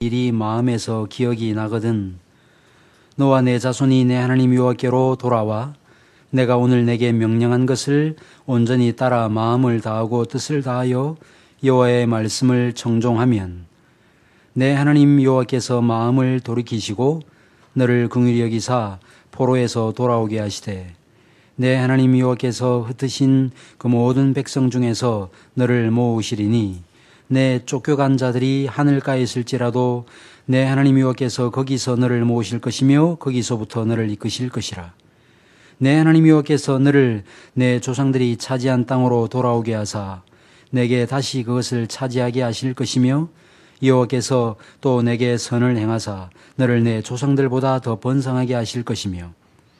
일이 마음에서 기억이 나거든. 너와 내 자손이 내 하나님 여호와께로 돌아와 내가 오늘 내게 명령한 것을 온전히 따라 마음을 다하고 뜻을 다하여 여호와의 말씀을 청종하면 내 하나님 여호와께서 마음을 돌이키시고 너를 긍휼히 여기사 포로에서 돌아오게 하시되 내 하나님 여호와께서 흩으신 그 모든 백성 중에서 너를 모으시리니 내 쫓겨간 자들이 하늘가에 있을지라도 내 하나님 여호와께서 거기서 너를 모으실 것이며 거기서부터 너를 이끄실 것이라. 내 하나님 여호와께서 너를 내 조상들이 차지한 땅으로 돌아오게 하사 내게 다시 그것을 차지하게 하실 것이며 여호와께서 또 내게 선을 행하사 너를 내 조상들보다 더 번성하게 하실 것이며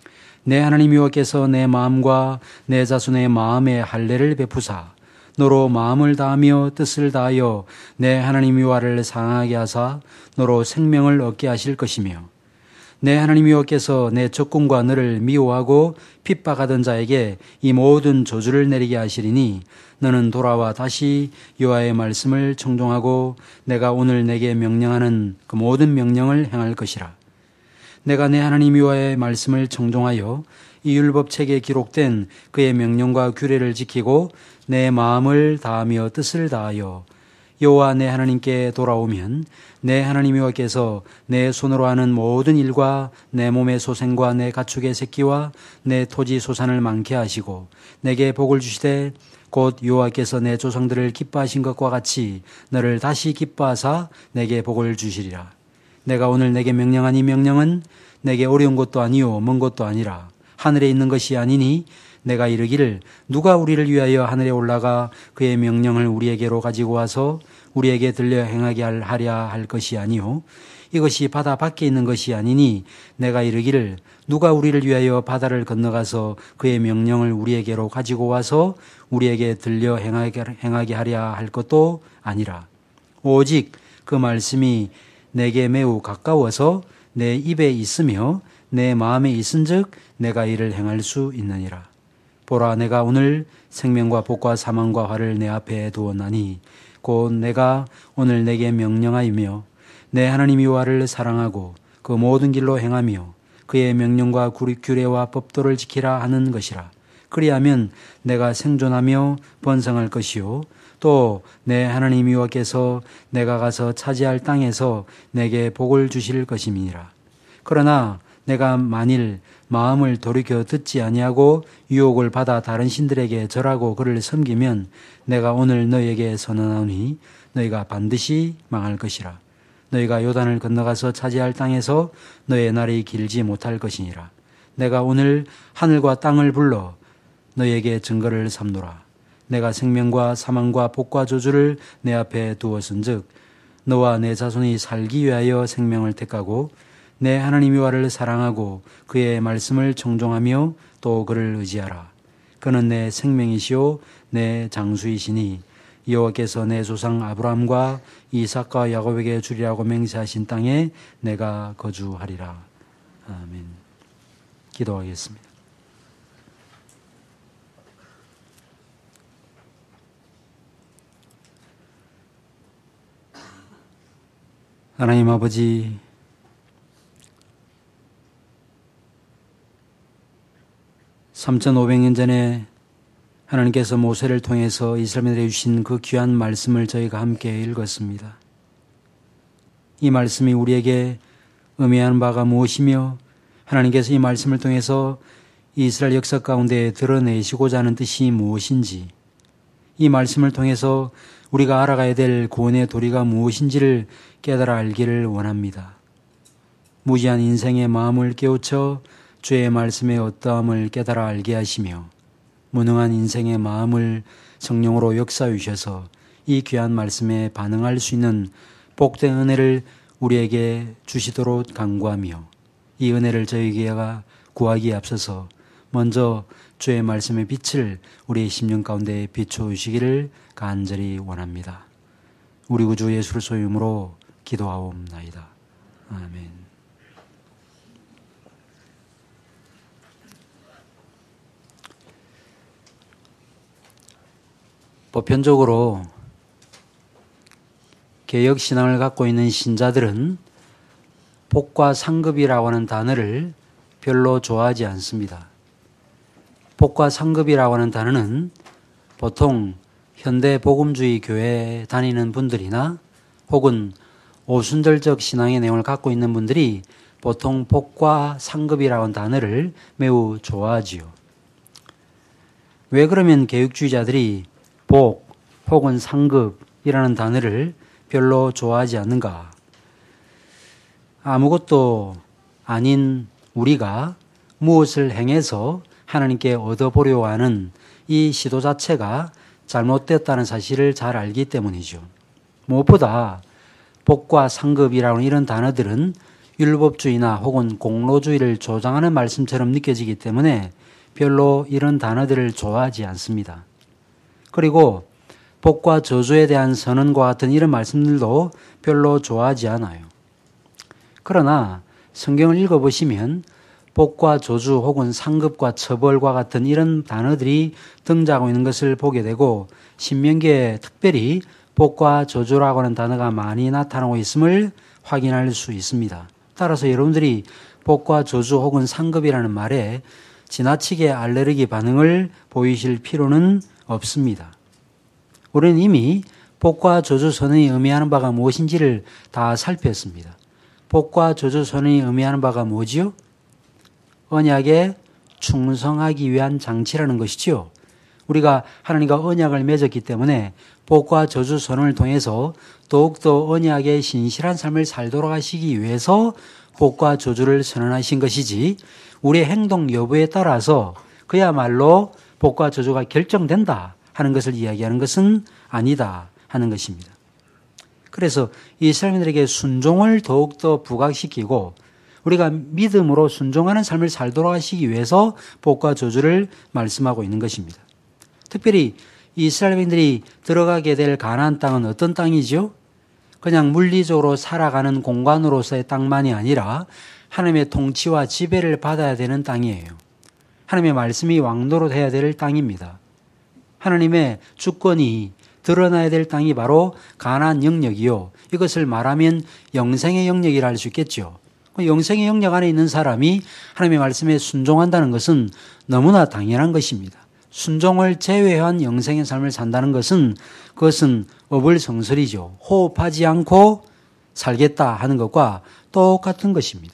내 하나님 여호와께서 내 마음과 내 자손의 마음에 할례를 베푸사 너로 마음을 다하며 뜻을 다하여 내 하나님 여호와를 사랑하게 하사 너로 생명을 얻게 하실 것이며 내 하나님 여호와께서 내 적군과 너를 미워하고 핍박하던 자에게 이 모든 저주를 내리게 하시리니 너는 돌아와 다시 여호와의 말씀을 청종하고 내가 오늘 내게 명령하는 그 모든 명령을 행할 것이라. 내가 내 하나님 여호와의 말씀을 청종하여 이 율법책에 기록된 그의 명령과 규례를 지키고 내 마음을 다하며 뜻을 다하여 여호와 내 하나님께 돌아오면 내 하나님 여호와께서 내 손으로 하는 모든 일과 내 몸의 소생과 내 가축의 새끼와 내 토지 소산을 많게 하시고 내게 복을 주시되 곧 여호와께서 내 조상들을 기뻐하신 것과 같이 너를 다시 기뻐하사 내게 복을 주시리라. 내가 오늘 내게 명령한 이 명령은 내게 어려운 것도 아니요 먼 것도 아니라 하늘에 있는 것이 아니니 내가 이르기를 누가 우리를 위하여 하늘에 올라가 그의 명령을 우리에게로 가지고 와서 우리에게 들려 행하게 하랴 할 것이 아니요 이것이 바다 밖에 있는 것이 아니니 내가 이르기를 누가 우리를 위하여 바다를 건너가서 그의 명령을 우리에게로 가지고 와서 우리에게 들려 행하게 하랴 할 것도 아니라 오직 그 말씀이 내게 매우 가까워서 내 입에 있으며 내 마음에 있은즉 내가 이를 행할 수 있느니라. 보라 내가 오늘 생명과 복과 사망과 화를 내 앞에 두었나니 곧 내가 오늘 내게 명령하이며 내 하나님 여호와를 사랑하고 그 모든 길로 행하며 그의 명령과 규례와 법도를 지키라 하는 것이라. 그리하면 내가 생존하며 번성할 것이요 또 내 하나님 여호와께서 내가 가서 차지할 땅에서 내게 복을 주실 것임이니라. 그러나 내가 만일 마음을 돌이켜 듣지 아니하고 유혹을 받아 다른 신들에게 절하고 그를 섬기면 내가 오늘 너희에게 선언하노니 너희가 반드시 망할 것이라. 너희가 요단을 건너가서 차지할 땅에서 너희의 날이 길지 못할 것이니라. 내가 오늘 하늘과 땅을 불러 너희에게 증거를 삼노라. 내가 생명과 사망과 복과 저주를 내 앞에 두었은즉 너와 내 자손이 살기 위하여 생명을 택하고 내 하나님 여호와를 사랑하고 그의 말씀을 청종하며 또 그를 의지하라. 그는 내 생명이시요 내 장수이시니 여호와께서 내 조상 아브라함과 이삭과 야곱에게 주리라고 맹세하신 땅에 내가 거주하리라. 아멘. 기도하겠습니다. 하나님 아버지, 3,500년 전에 하나님께서 모세를 통해서 이스라엘에 주신 그 귀한 말씀을 저희가 함께 읽었습니다. 이 말씀이 우리에게 의미하는 바가 무엇이며 하나님께서 이 말씀을 통해서 이스라엘 역사 가운데 드러내시고자 하는 뜻이 무엇인지, 이 말씀을 통해서 우리가 알아가야 될 구원의 도리가 무엇인지를 깨달아 알기를 원합니다. 무지한 인생의 마음을 깨우쳐 주의 말씀의 어떠함을 깨달아 알게 하시며 무능한 인생의 마음을 성령으로 역사해 주셔서 이 귀한 말씀에 반응할 수 있는 복된 은혜를 우리에게 주시도록 간구하며 이 은혜를 저희에게 구하기에 앞서서 먼저 주의 말씀의 빛을 우리의 심령 가운데 비춰주시기를 간절히 원합니다. 우리 구주 예수 그리스도의 이름으로 기도하옵나이다. 아멘. 보편적으로 개혁신앙을 갖고 있는 신자들은 복과 상급이라고 하는 단어를 별로 좋아하지 않습니다. 복과 상급이라고 하는 단어는 보통 현대 복음주의 교회에 다니는 분들이나 혹은 오순절적 신앙의 내용을 갖고 있는 분들이 보통 복과 상급이라고 하는 단어를 매우 좋아하지요. 왜 그러면 개혁주의자들이 복 혹은 상급이라는 단어를 별로 좋아하지 않는가? 아무것도 아닌 우리가 무엇을 행해서 하나님께 얻어보려고 하는 이 시도 자체가 잘못됐다는 사실을 잘 알기 때문이죠. 무엇보다 복과 상급이라는 이런 단어들은 율법주의나 혹은 공로주의를 조장하는 말씀처럼 느껴지기 때문에 별로 이런 단어들을 좋아하지 않습니다. 그리고 복과 저주에 대한 선언과 같은 이런 말씀들도 별로 좋아하지 않아요. 그러나 성경을 읽어보시면 복과 저주 혹은 상급과 처벌과 같은 이런 단어들이 등장하고 있는 것을 보게 되고 신명기에 특별히 복과 저주라고 하는 단어가 많이 나타나고 있음을 확인할 수 있습니다. 따라서 여러분들이 복과 저주 혹은 상급이라는 말에 지나치게 알레르기 반응을 보이실 필요는 없습니다. 우리는 이미 복과 저주 선언이 의미하는 바가 무엇인지를 다 살폈습니다. 복과 저주 선언이 의미하는 바가 뭐지요? 언약에 충성하기 위한 장치라는 것이지요. 우리가 하나님과 언약을 맺었기 때문에 복과 저주 선언을 통해서 더욱더 언약에 신실한 삶을 살도록 하시기 위해서 복과 저주를 선언하신 것이지 우리의 행동 여부에 따라서 그야말로 복과 저주가 결정된다 하는 것을 이야기하는 것은 아니다 하는 것입니다. 그래서 이스라엘인들에게 순종을 더욱더 부각시키고 우리가 믿음으로 순종하는 삶을 살도록 하시기 위해서 복과 저주를 말씀하고 있는 것입니다. 특별히 이스라엘인들이 들어가게 될 가나안 땅은 어떤 땅이죠? 그냥 물리적으로 살아가는 공간으로서의 땅만이 아니라 하나님의 통치와 지배를 받아야 되는 땅이에요. 하나님의 말씀이 왕노릇해야 될 땅입니다. 하나님의 주권이 드러나야 될 땅이 바로 가나안 영역이요. 이것을 말하면 영생의 영역이라 할 수 있겠죠. 영생의 영역 안에 있는 사람이 하나님의 말씀에 순종한다는 것은 너무나 당연한 것입니다. 순종을 제외한 영생의 삶을 산다는 것은 그것은 어불성설이죠. 호흡하지 않고 살겠다 하는 것과 똑같은 것입니다.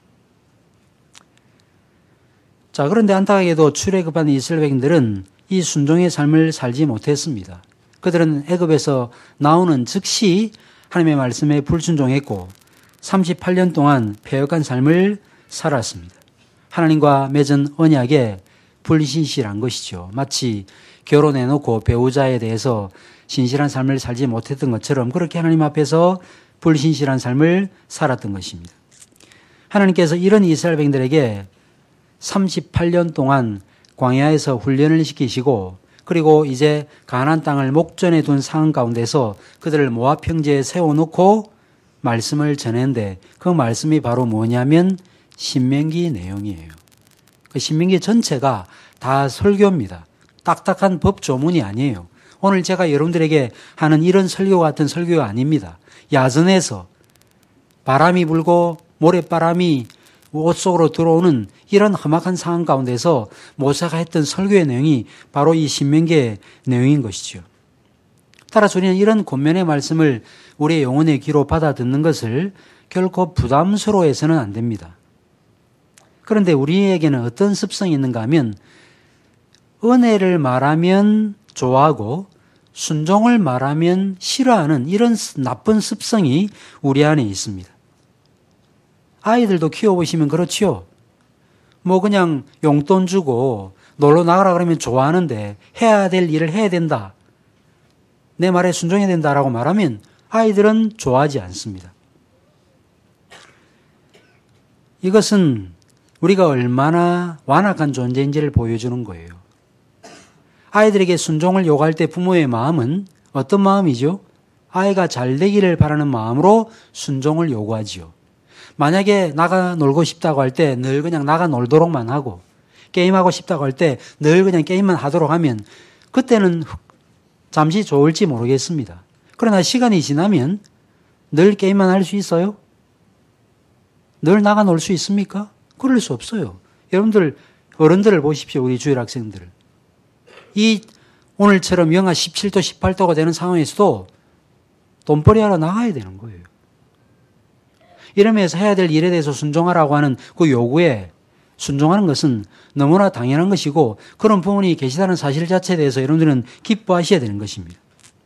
자, 그런데 안타깝게도 출애굽한 이스라엘 백성들은 이 순종의 삶을 살지 못했습니다. 그들은 애굽에서 나오는 즉시 하나님의 말씀에 불순종했고 38년 동안 패역한 삶을 살았습니다. 하나님과 맺은 언약에 불신실한 것이죠. 마치 결혼해놓고 배우자에 대해서 신실한 삶을 살지 못했던 것처럼 그렇게 하나님 앞에서 불신실한 삶을 살았던 것입니다. 하나님께서 이런 이스라엘 백성들에게 38년 동안 광야에서 훈련을 시키시고 그리고 이제 가나안 땅을 목전에 둔 상황 가운데서 그들을 모압 평지에 세워놓고 말씀을 전했는데 그 말씀이 바로 뭐냐면 신명기 내용이에요. 그 신명기 전체가 다 설교입니다. 딱딱한 법 조문이 아니에요. 오늘 제가 여러분들에게 하는 이런 설교 같은 설교가 아닙니다. 야전에서 바람이 불고 모래바람이 옷 속으로 들어오는 이런 험악한 상황 가운데서 모세가 했던 설교의 내용이 바로 이 신명기의 내용인 것이죠. 따라서 우리는 이런 권면의 말씀을 우리의 영혼의 귀로 받아 듣는 것을 결코 부담스러워해서는 안 됩니다. 그런데 우리에게는 어떤 습성이 있는가 하면 은혜를 말하면 좋아하고 순종을 말하면 싫어하는 이런 나쁜 습성이 우리 안에 있습니다. 아이들도 키워보시면 그렇지요. 뭐 그냥 용돈 주고 놀러 나가라 그러면 좋아하는데 해야 될 일을 해야 된다. 내 말에 순종해야 된다라고 말하면 아이들은 좋아하지 않습니다. 이것은 우리가 얼마나 완악한 존재인지를 보여주는 거예요. 아이들에게 순종을 요구할 때 부모의 마음은 어떤 마음이죠? 아이가 잘 되기를 바라는 마음으로 순종을 요구하지요. 만약에 나가 놀고 싶다고 할 때 늘 그냥 나가 놀도록만 하고 게임하고 싶다고 할 때 늘 그냥 게임만 하도록 하면 그때는 잠시 좋을지 모르겠습니다. 그러나 시간이 지나면 늘 게임만 할 수 있어요? 늘 나가 놀 수 있습니까? 그럴 수 없어요. 여러분들 어른들을 보십시오. 우리 주일 학생들을. 이 오늘처럼 영하 17도, 18도가 되는 상황에서도 돈벌이하러 나가야 되는 거예요. 이러면서 해야 될 일에 대해서 순종하라고 하는 그 요구에 순종하는 것은 너무나 당연한 것이고 그런 부분이 계시다는 사실 자체에 대해서 여러분들은 기뻐하셔야 되는 것입니다.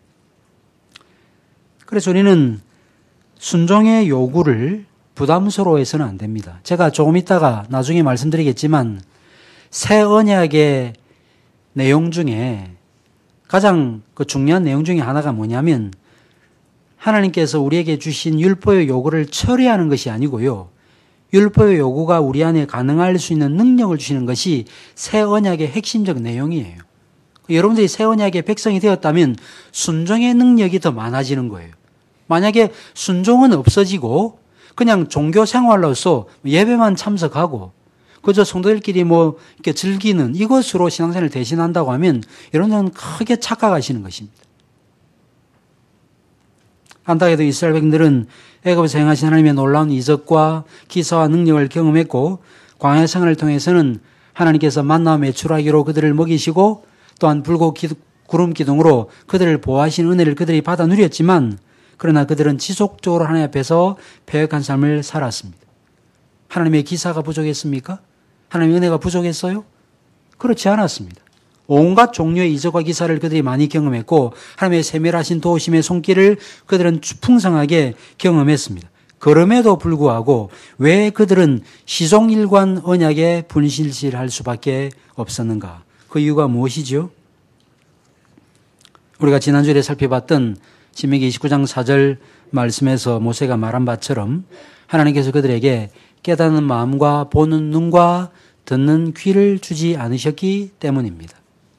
그래서 우리는 순종의 요구를 부담스러워해서는 안 됩니다. 제가 조금 이따가 나중에 말씀드리겠지만 새 언약의 내용 중에 가장 중요한 내용 중에 하나가 뭐냐면 하나님께서 우리에게 주신 율법의 요구를 처리하는 것이 아니고요. 율법의 요구가 우리 안에 가능할 수 있는 능력을 주시는 것이 새 언약의 핵심적 내용이에요. 여러분들이 새 언약의 백성이 되었다면 순종의 능력이 더 많아지는 거예요. 만약에 순종은 없어지고 그냥 종교 생활로서 예배만 참석하고 그저 성도들끼리 이렇게 즐기는 이것으로 신앙생활을 대신한다고 하면 여러분들은 크게 착각하시는 것입니다. 안타깝게도 이스라엘 백성들은 애굽에서 행하신 하나님의 놀라운 이적과 기사와 능력을 경험했고 광야 생활을 통해서는 하나님께서 만나와 메추라기로 그들을 먹이시고 또한 불고 구름 기둥으로 그들을 보호하신 은혜를 그들이 받아 누렸지만 그러나 그들은 지속적으로 하나님 앞에서 패역한 삶을 살았습니다. 하나님의 기사가 부족했습니까? 하나님의 은혜가 부족했어요? 그렇지 않았습니다. 온갖 종류의 이적과 기사를 그들이 많이 경험했고 하나님의 세밀하신 도우심의 손길을 그들은 풍성하게 경험했습니다. 그럼에도 불구하고 왜 그들은 시종일관 언약에 분실할 수밖에 없었는가? 그 이유가 무엇이죠? 우리가 지난주에 살펴봤던 신명기 29장 4절 말씀에서 모세가 말한 바처럼 하나님께서 그들에게 깨닫는 마음과 보는 눈과 듣는 귀를 주지 않으셨기 때문입니다.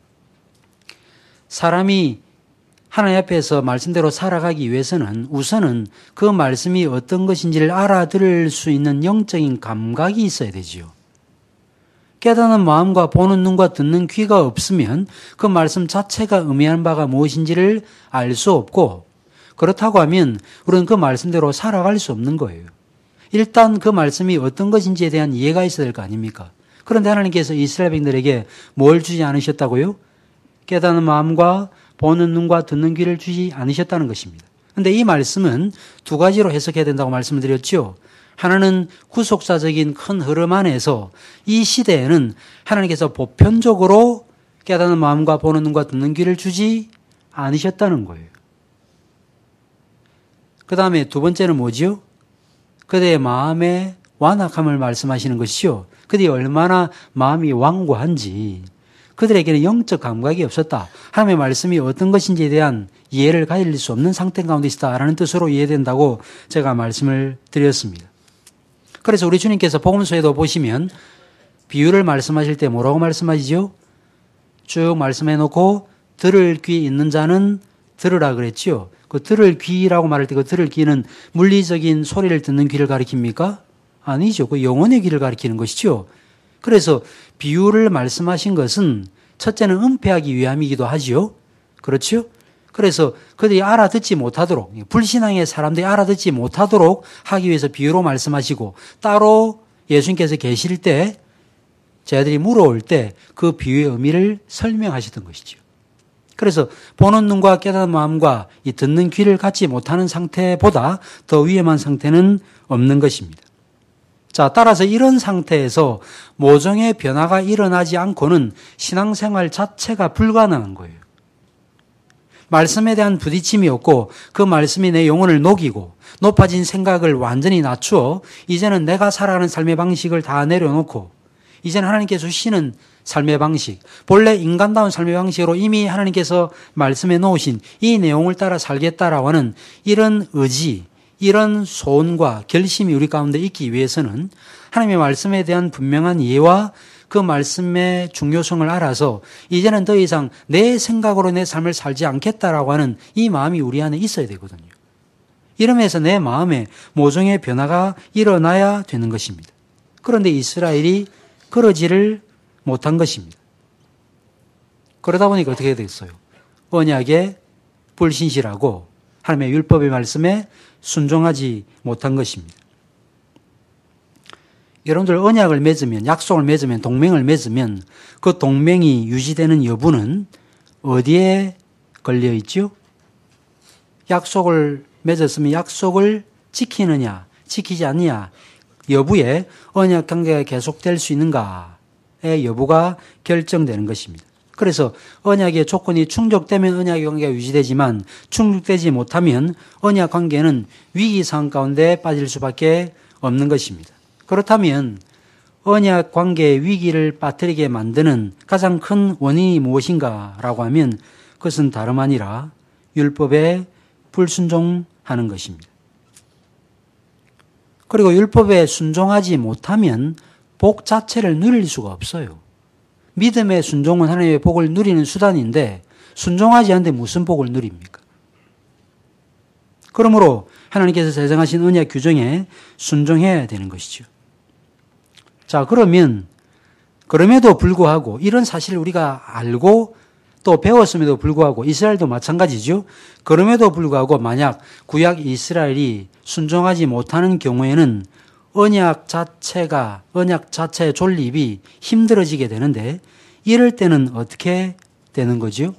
사람이 하나님 앞에서 말씀대로 살아가기 위해서는 우선은 그 말씀이 어떤 것인지를 알아들을 수 있는 영적인 감각이 있어야 되지요. 깨닫는 마음과 보는 눈과 듣는 귀가 없으면 그 말씀 자체가 의미하는 바가 무엇인지를 알 수 없고 그렇다고 하면 우리는 그 말씀대로 살아갈 수 없는 거예요. 일단 그 말씀이 어떤 것인지에 대한 이해가 있어야 될 거 아닙니까? 그런데 하나님께서 이스라엘 백성들에게 뭘 주지 않으셨다고요? 깨닫는 마음과 보는 눈과 듣는 귀를 주지 않으셨다는 것입니다. 그런데 이 말씀은 두 가지로 해석해야 된다고 말씀을 드렸죠. 하나는 구속사적인 큰 흐름 안에서 이 시대에는 하나님께서 보편적으로 깨닫는 마음과 보는 눈과 듣는 귀를 주지 않으셨다는 거예요. 그 다음에 두 번째는 뭐지요? 그들의 마음의 완악함을 말씀하시는 것이죠. 그들이 얼마나 마음이 완고한지 그들에게는 영적 감각이 없었다. 하나님의 말씀이 어떤 것인지에 대한 이해를 가질 수 없는 상태 가운데 있었다라는 뜻으로 이해된다고 제가 말씀을 드렸습니다. 그래서 우리 주님께서 복음서에도 보시면 비유를 말씀하실 때 뭐라고 말씀하시죠? 쭉 말씀해 놓고 들을 귀 있는 자는 들으라 그랬죠. 그 들을 귀라고 말할 때 그 들을 귀는 물리적인 소리를 듣는 귀를 가리킵니까? 아니죠. 그 영혼의 귀를 가리키는 것이죠. 그래서 비유를 말씀하신 것은 첫째는 은폐하기 위함이기도 하지요. 그렇죠? 그래서 그들이 알아듣지 못하도록 불신앙의 사람들이 알아듣지 못하도록 하기 위해서 비유로 말씀하시고 따로 예수님께서 계실 때 제자들이 물어올 때 그 비유의 의미를 설명하시던 것이죠. 그래서 보는 눈과 깨닫는 마음과 이 듣는 귀를 갖지 못하는 상태보다 더 위험한 상태는 없는 것입니다. 자, 따라서 이런 상태에서 모종의 변화가 일어나지 않고는 신앙생활 자체가 불가능한 거예요. 말씀에 대한 부딪힘이 없고 그 말씀이 내 영혼을 녹이고 높아진 생각을 완전히 낮추어 이제는 내가 살아가는 삶의 방식을 다 내려놓고 이제는 하나님께서 주시는 삶의 방식, 본래 인간다운 삶의 방식으로 이미 하나님께서 말씀해 놓으신 이 내용을 따라 살겠다라고 하는 이런 의지, 이런 소원과 결심이 우리 가운데 있기 위해서는 하나님의 말씀에 대한 분명한 이해와 그 말씀의 중요성을 알아서 이제는 더 이상 내 생각으로 내 삶을 살지 않겠다라고 하는 이 마음이 우리 안에 있어야 되거든요. 이러면서 내 마음에 모종의 변화가 일어나야 되는 것입니다. 그런데 이스라엘이 그러지를 못한 것입니다. 그러다 보니까 어떻게 됐어요? 언약에 불신실하고 하나님의 율법의 말씀에 순종하지 못한 것입니다. 여러분들 언약을 맺으면, 약속을 맺으면, 동맹을 맺으면 그 동맹이 유지되는 여부는 어디에 걸려 있죠? 약속을 맺었으면 약속을 지키느냐, 지키지 않느냐 여부에 언약 관계가 계속될 수 있는가의 여부가 결정되는 것입니다. 그래서 언약의 조건이 충족되면 언약의 관계가 유지되지만 충족되지 못하면 언약 관계는 위기 상황 가운데 빠질 수밖에 없는 것입니다. 그렇다면 언약 관계의 위기를 빠뜨리게 만드는 가장 큰 원인이 무엇인가라고 하면 그것은 다름 아니라 율법에 불순종하는 것입니다. 그리고 율법에 순종하지 못하면 복 자체를 누릴 수가 없어요. 믿음의 순종은 하나님의 복을 누리는 수단인데 순종하지 않는데 무슨 복을 누립니까? 그러므로 하나님께서 제정하신 언약 규정에 순종해야 되는 것이죠. 자, 그럼에도 불구하고 이런 사실을 우리가 알고 또 배웠음에도 불구하고 이스라엘도 마찬가지죠. 그럼에도 불구하고 만약 구약 이스라엘이 순종하지 못하는 경우에는 언약 자체의 존립이 힘들어지게 되는데 이럴 때는 어떻게 되는 거죠?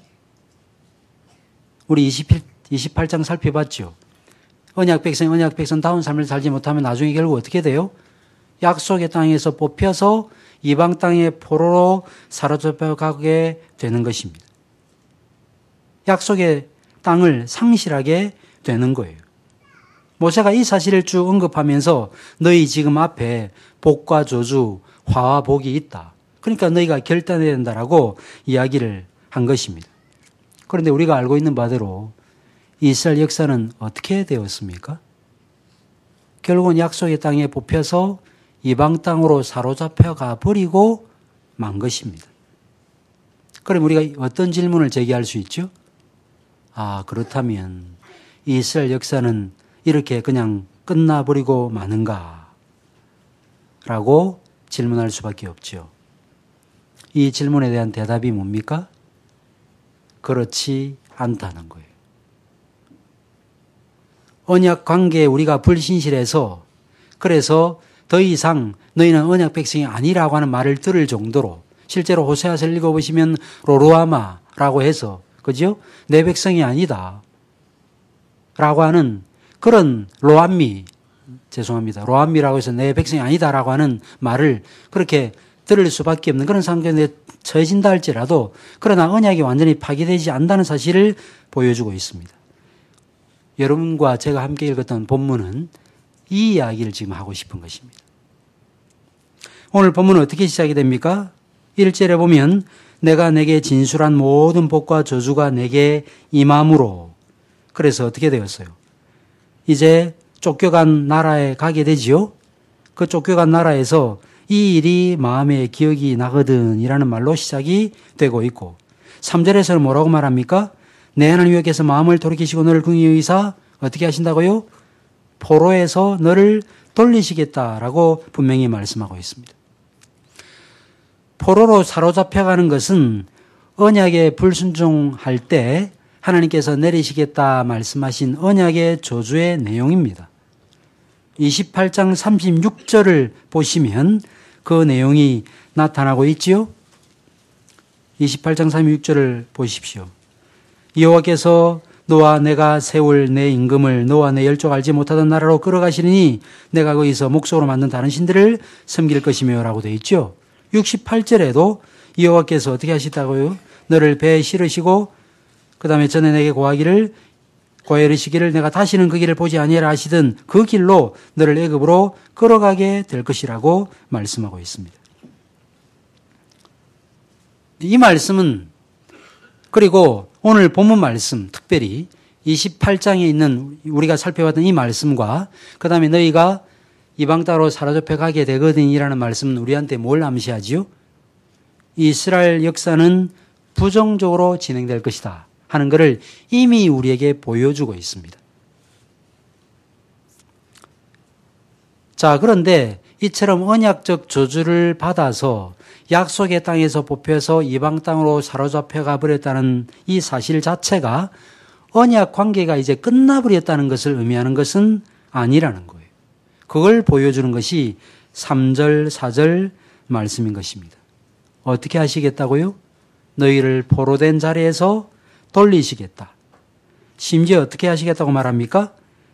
우리 28장 살펴봤죠. 언약 백성다운 삶을 살지 못하면 나중에 결국 어떻게 돼요? 약속의 땅에서 뽑혀서 이방 땅의 포로로 사로잡혀 가게 되는 것입니다. 약속의 땅을 상실하게 되는 거예요. 모세가 이 사실을 쭉 언급하면서 너희 지금 앞에 복과 저주, 화와 복이 있다. 그러니까 너희가 결단해야 된다라고 이야기를 한 것입니다. 그런데 우리가 알고 있는 바대로 이스라엘 역사는 어떻게 되었습니까? 결국은 약속의 땅에 뽑혀서 이방 땅으로 사로잡혀 가버리고 만 것입니다. 그럼 우리가 어떤 질문을 제기할 수 있죠? 그렇다면 이스라엘 역사는 이렇게 그냥 끝나버리고 마는가? 라고 질문할 수밖에 없죠. 이 질문에 대한 대답이 뭡니까? 그렇지 않다는 거예요. 언약 관계에 우리가 불신실해서 그래서 더 이상 너희는 언약 백성이 아니라고 하는 말을 들을 정도로 실제로 호세아서를 읽어보시면 로루아마라고 해서 그죠? 내 백성이 아니다 라고 하는 그런 로암미라고 해서 내 백성이 아니다라고 하는 말을 그렇게 들을 수밖에 없는 그런 상황에 처해진다 할지라도 그러나 언약이 완전히 파괴되지 않는다는 사실을 보여주고 있습니다. 여러분과 제가 함께 읽었던 본문은 이 이야기를 지금 하고 싶은 것입니다. 오늘 본문은 어떻게 시작이 됩니까? 1절에 보면 내가 내게 진술한 모든 복과 저주가 내게 임함으로 그래서 어떻게 되었어요? 이제 쫓겨간 나라에 가게 되지요. 그 쫓겨간 나라에서 이 일이 마음에 기억이 나거든 이라는 말로 시작이 되고 있고 3절에서는 뭐라고 말합니까? 내 하나님 여호와께서 마음을 돌이키시고 너를 긍휼히 여기사 어떻게 하신다고요? 포로에서 너를 돌리시겠다라고 분명히 말씀하고 있습니다. 포로로 사로잡혀가는 것은 언약에 불순종할 때 하나님께서 내리시겠다 말씀하신 언약의 저주의 내용입니다. 28장 36절을 보시면 그 내용이 나타나고 있지요. 28장 36절을 보십시오. 여호와께서 너와 내가 세울 내 임금을 너와 내 열조가 알지 못하던 나라로 끌어가시리니 내가 거기서 목석으로 만든 다른 신들을 섬길 것이며 라고 되어 있죠. 68절에도 여호와께서 어떻게 하시다고요? 너를 배에 실으시고 그 다음에 전에 내게 고하시기를 내가 다시는 그 길을 보지 아니하라 하시던 그 길로 너를 애굽으로 끌어가게 될 것이라고 말씀하고 있습니다. 이 말씀은 그리고 오늘 본문 말씀 특별히 28장에 있는 우리가 살펴봤던 이 말씀과 그 다음에 너희가 이방 땅으로 사로잡혀 가게 되거든이라는 말씀은 우리한테 뭘 암시하지요? 이스라엘 역사는 부정적으로 진행될 것이다 하는 것을 이미 우리에게 보여주고 있습니다. 자, 그런데 이처럼 언약적 저주를 받아서 약속의 땅에서 뽑혀서 이방 땅으로 사로잡혀 가버렸다는 이 사실 자체가 언약 관계가 이제 끝나버렸다는 것을 의미하는 것은 아니라는 거예요. 그걸 보여주는 것이 3절, 4절 말씀인 것입니다. 어떻게 하시겠다고요? 너희를 포로된 자리에서 돌리시겠다. 심지어 어떻게 하시겠다고 말합니까?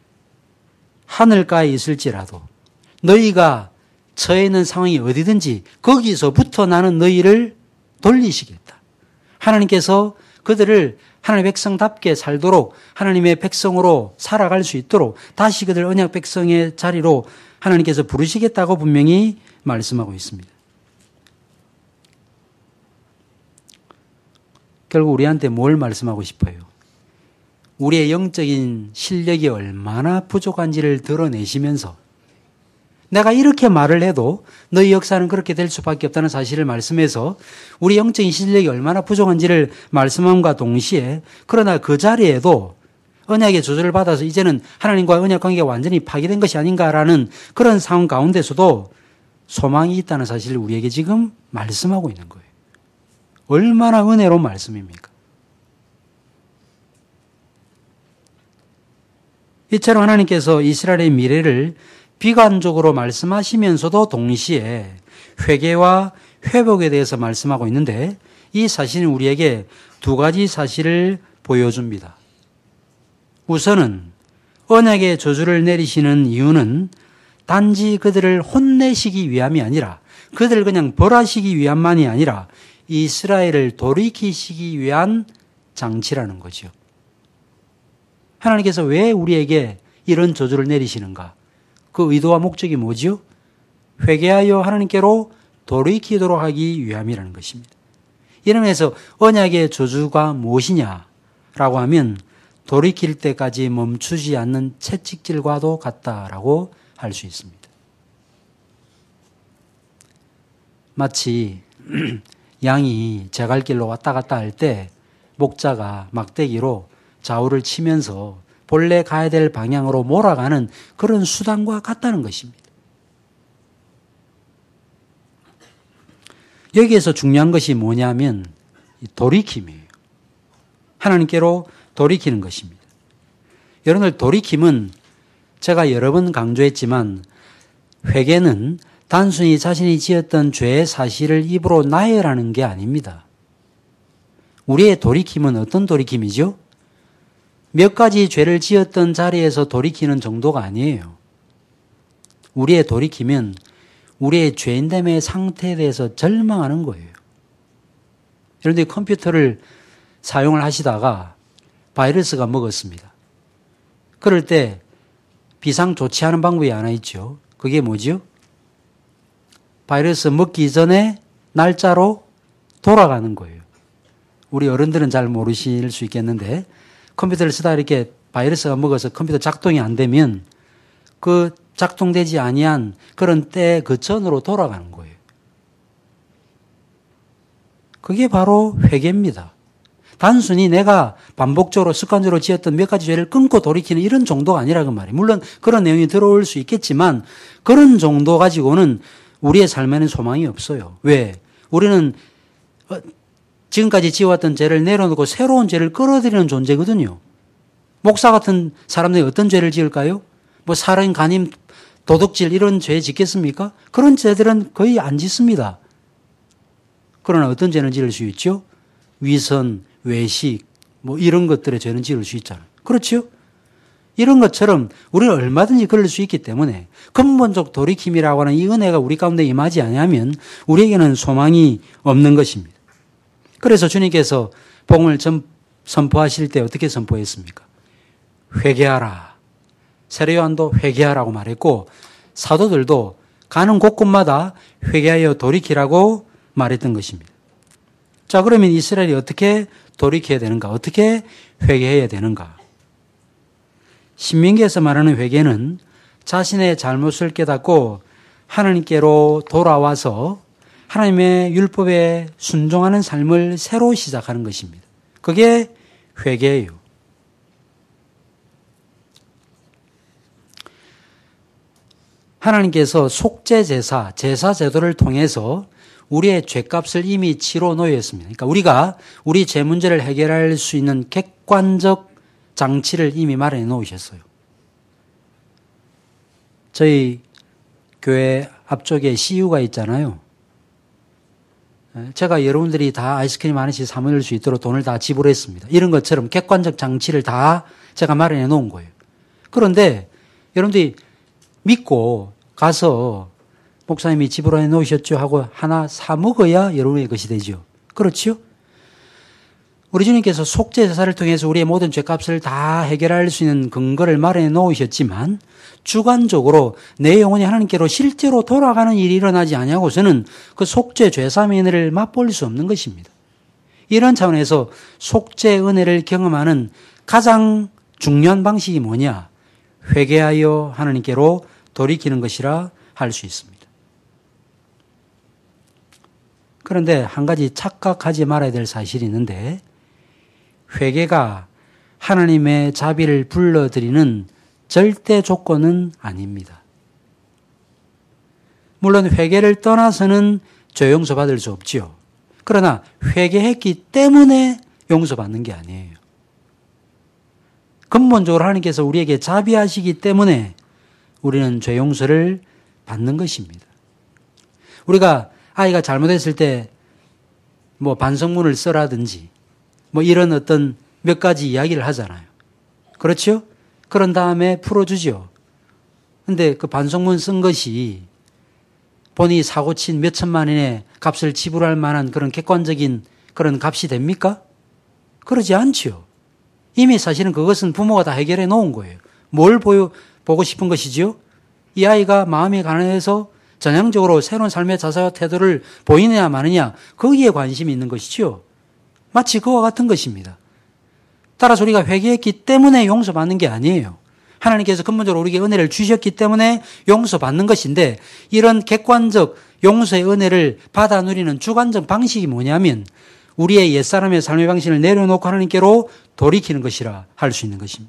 하늘가에 있을지라도 너희가 처해 있는 상황이 어디든지 거기서부터 나는 너희를 돌리시겠다. 하나님께서 그들을 하나님의 백성답게 살도록 하나님의 백성으로 살아갈 수 있도록 다시 그들 언약 백성의 자리로 하나님께서 부르시겠다고 분명히 말씀하고 있습니다. 결국 우리한테 뭘 말씀하고 싶어요? 우리의 영적인 실력이 얼마나 부족한지를 드러내시면서 내가 이렇게 말을 해도 너희 역사는 그렇게 될 수밖에 없다는 사실을 말씀해서 우리 영적인 실력이 얼마나 부족한지를 말씀함과 동시에 그러나 그 자리에도 언약의 조절을 받아서 이제는 하나님과의 언약 관계가 완전히 파괴된 것이 아닌가라는 그런 상황 가운데서도 소망이 있다는 사실을 우리에게 지금 말씀하고 있는 거예요. 얼마나 은혜로운 말씀입니까? 이처럼 하나님께서 이스라엘의 미래를 비관적으로 말씀하시면서도 동시에 회개와 회복에 대해서 말씀하고 있는데 이 사실은 우리에게 두 가지 사실을 보여줍니다. 우선은 언약의 저주를 내리시는 이유는 단지 그들을 혼내시기 위함이 아니라 그들을 그냥 벌하시기 위함만이 아니라 이스라엘을 돌이키시기 위한 장치라는 거죠. 하나님께서 왜 우리에게 이런 저주를 내리시는가? 그 의도와 목적이 뭐지요? 회개하여 하나님께로 돌이키도록 하기 위함이라는 것입니다. 이런 면에서 언약의 저주가 무엇이냐라고 하면 돌이킬 때까지 멈추지 않는 채찍질과도 같다라고 할 수 있습니다. 마치 양이 제갈길로 왔다 갔다 할 때 목자가 막대기로 좌우를 치면서 본래 가야 될 방향으로 몰아가는 그런 수단과 같다는 것입니다. 여기에서 중요한 것이 뭐냐면 돌이킴이에요. 하나님께로 돌이키는 것입니다. 여러분들 돌이킴은 제가 여러 번 강조했지만 회개는 단순히 자신이 지었던 죄의 사실을 입으로 나열하는 게 아닙니다. 우리의 돌이킴은 어떤 돌이킴이죠? 몇 가지 죄를 지었던 자리에서 돌이키는 정도가 아니에요. 우리의 돌이킴은 우리의 죄인됨의 상태에 대해서 절망하는 거예요. 여러분들이 컴퓨터를 사용을 하시다가 바이러스가 먹었습니다. 그럴 때 비상 조치하는 방법이 하나 있죠. 그게 뭐죠? 바이러스 먹기 전에 날짜로 돌아가는 거예요. 우리 어른들은 잘 모르실 수 있겠는데 컴퓨터를 쓰다 이렇게 바이러스가 먹어서 컴퓨터 작동이 안 되면 그 작동되지 아니한 그런 때 그 전으로 돌아가는 거예요. 그게 바로 회개입니다. 단순히 내가 반복적으로 습관적으로 지었던 몇 가지 죄를 끊고 돌이키는 이런 정도가 아니라고 말이에요. 물론 그런 내용이 들어올 수 있겠지만 그런 정도 가지고는 우리의 삶에는 소망이 없어요. 왜? 우리는 지금까지 지어왔던 죄를 내려놓고 새로운 죄를 끌어들이는 존재거든요. 목사 같은 사람들이 어떤 죄를 지을까요? 뭐 살인, 간임, 도둑질 이런 죄 짓겠습니까? 그런 죄들은 거의 안 짓습니다. 그러나 어떤 죄는 지을 수 있죠? 위선, 외식, 뭐 이런 것들의 죄는 지을 수 있잖아요. 그렇죠? 이런 것처럼 우리는 얼마든지 그럴 수 있기 때문에 근본적 돌이킴이라고 하는 이 은혜가 우리 가운데 임하지 않으면 우리에게는 소망이 없는 것입니다. 그래서 주님께서 복음을 선포하실 때 어떻게 선포했습니까? 회개하라. 세례요한도 회개하라고 말했고 사도들도 가는 곳곳마다 회개하여 돌이키라고 말했던 것입니다. 자, 그러면 이스라엘이 어떻게 돌이켜야 되는가? 어떻게 회개해야 되는가? 신명기에서 말하는 회개는 자신의 잘못을 깨닫고 하나님께로 돌아와서 하나님의 율법에 순종하는 삶을 새로 시작하는 것입니다. 그게 회개예요. 하나님께서 속죄제사, 제사제도를 통해서 우리의 죄값을 이미 치러 놓였습니다. 그러니까 우리가 우리 죄 문제를 해결할 수 있는 객관적 장치를 이미 마련해 놓으셨어요. 저희 교회 앞쪽에 CU가 있잖아요. 제가 여러분들이 다 아이스크림 하나씩 사 먹을 수 있도록 돈을 다 지불했습니다. 이런 것처럼 객관적 장치를 다 제가 마련해 놓은 거예요. 그런데 여러분들이 믿고 가서 목사님이 지불해 놓으셨죠 하고 하나 사 먹어야 여러분의 것이 되죠. 그렇죠? 우리 주님께서 속죄제사를 통해서 우리의 모든 죄값을 다 해결할 수 있는 근거를 마련해 놓으셨지만 주관적으로 내 영혼이 하나님께로 실제로 돌아가는 일이 일어나지 아니하고서는 그 속죄 죄사의 은혜를 맛볼 수 없는 것입니다. 이런 차원에서 속죄 은혜를 경험하는 가장 중요한 방식이 뭐냐? 회개하여 하나님께로 돌이키는 것이라 할 수 있습니다. 그런데 한 가지 착각하지 말아야 될 사실이 있는데 회개가 하나님의 자비를 불러들이는 절대 조건은 아닙니다. 물론 회개를 떠나서는 죄 용서받을 수 없지요. 그러나 회개했기 때문에 용서받는 게 아니에요. 근본적으로 하나님께서 우리에게 자비하시기 때문에 우리는 죄 용서를 받는 것입니다. 우리가 아이가 잘못했을 때 뭐 반성문을 써라든지 뭐 이런 어떤 몇 가지 이야기를 하잖아요. 그렇죠? 그런 다음에 풀어주죠. 근데 그 반성문 쓴 것이 본인이 사고친 몇 천만 원의 값을 지불할 만한 그런 객관적인 그런 값이 됩니까? 그러지 않죠. 이미 사실은 그것은 부모가 다 해결해 놓은 거예요. 뭘 보고 싶은 것이지요? 이 아이가 마음이 가난해서 전향적으로 새로운 삶의 자세와 태도를 보이느냐 마느냐 거기에 관심이 있는 것이지요. 마치 그와 같은 것입니다. 따라서 우리가 회개했기 때문에 용서받는 게 아니에요. 하나님께서 근본적으로 우리에게 은혜를 주셨기 때문에 용서받는 것인데 이런 객관적 용서의 은혜를 받아 누리는 주관적 방식이 뭐냐면 우리의 옛사람의 삶의 방식을 내려놓고 하나님께로 돌이키는 것이라 할 수 있는 것입니다.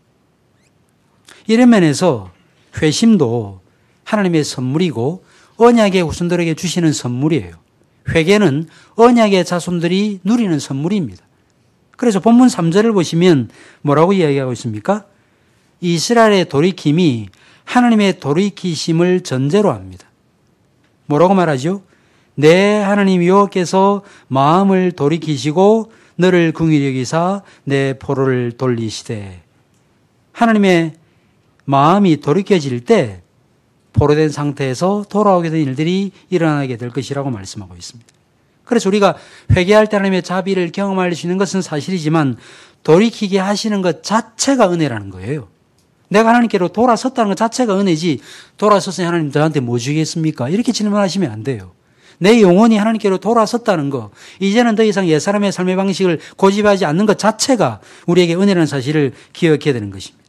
이런 면에서 회심도 하나님의 선물이고 언약의 후손들에게 주시는 선물이에요. 회개는 언약의 자손들이 누리는 선물입니다. 그래서 본문 3절을 보시면 뭐라고 이야기하고 있습니까? 이스라엘의 돌이킴이 하나님의 돌이키심을 전제로 합니다. 뭐라고 말하죠? 내 하나님 여호와께서 마음을 돌이키시고 너를 긍휼히 여기사 내 포로를 돌리시되 하나님의 마음이 돌이켜질 때 포로된 상태에서 돌아오게 된 일들이 일어나게 될 것이라고 말씀하고 있습니다. 그래서 우리가 회개할 때 하나님의 자비를 경험할 수 있는 것은 사실이지만 돌이키게 하시는 것 자체가 은혜라는 거예요. 내가 하나님께로 돌아섰다는 것 자체가 은혜지 돌아섰으니 하나님 저한테 뭐 주겠습니까? 이렇게 질문하시면 안 돼요. 내 영혼이 하나님께로 돌아섰다는 것, 이제는 더 이상 옛사람의 삶의 방식을 고집하지 않는 것 자체가 우리에게 은혜라는 사실을 기억해야 되는 것입니다.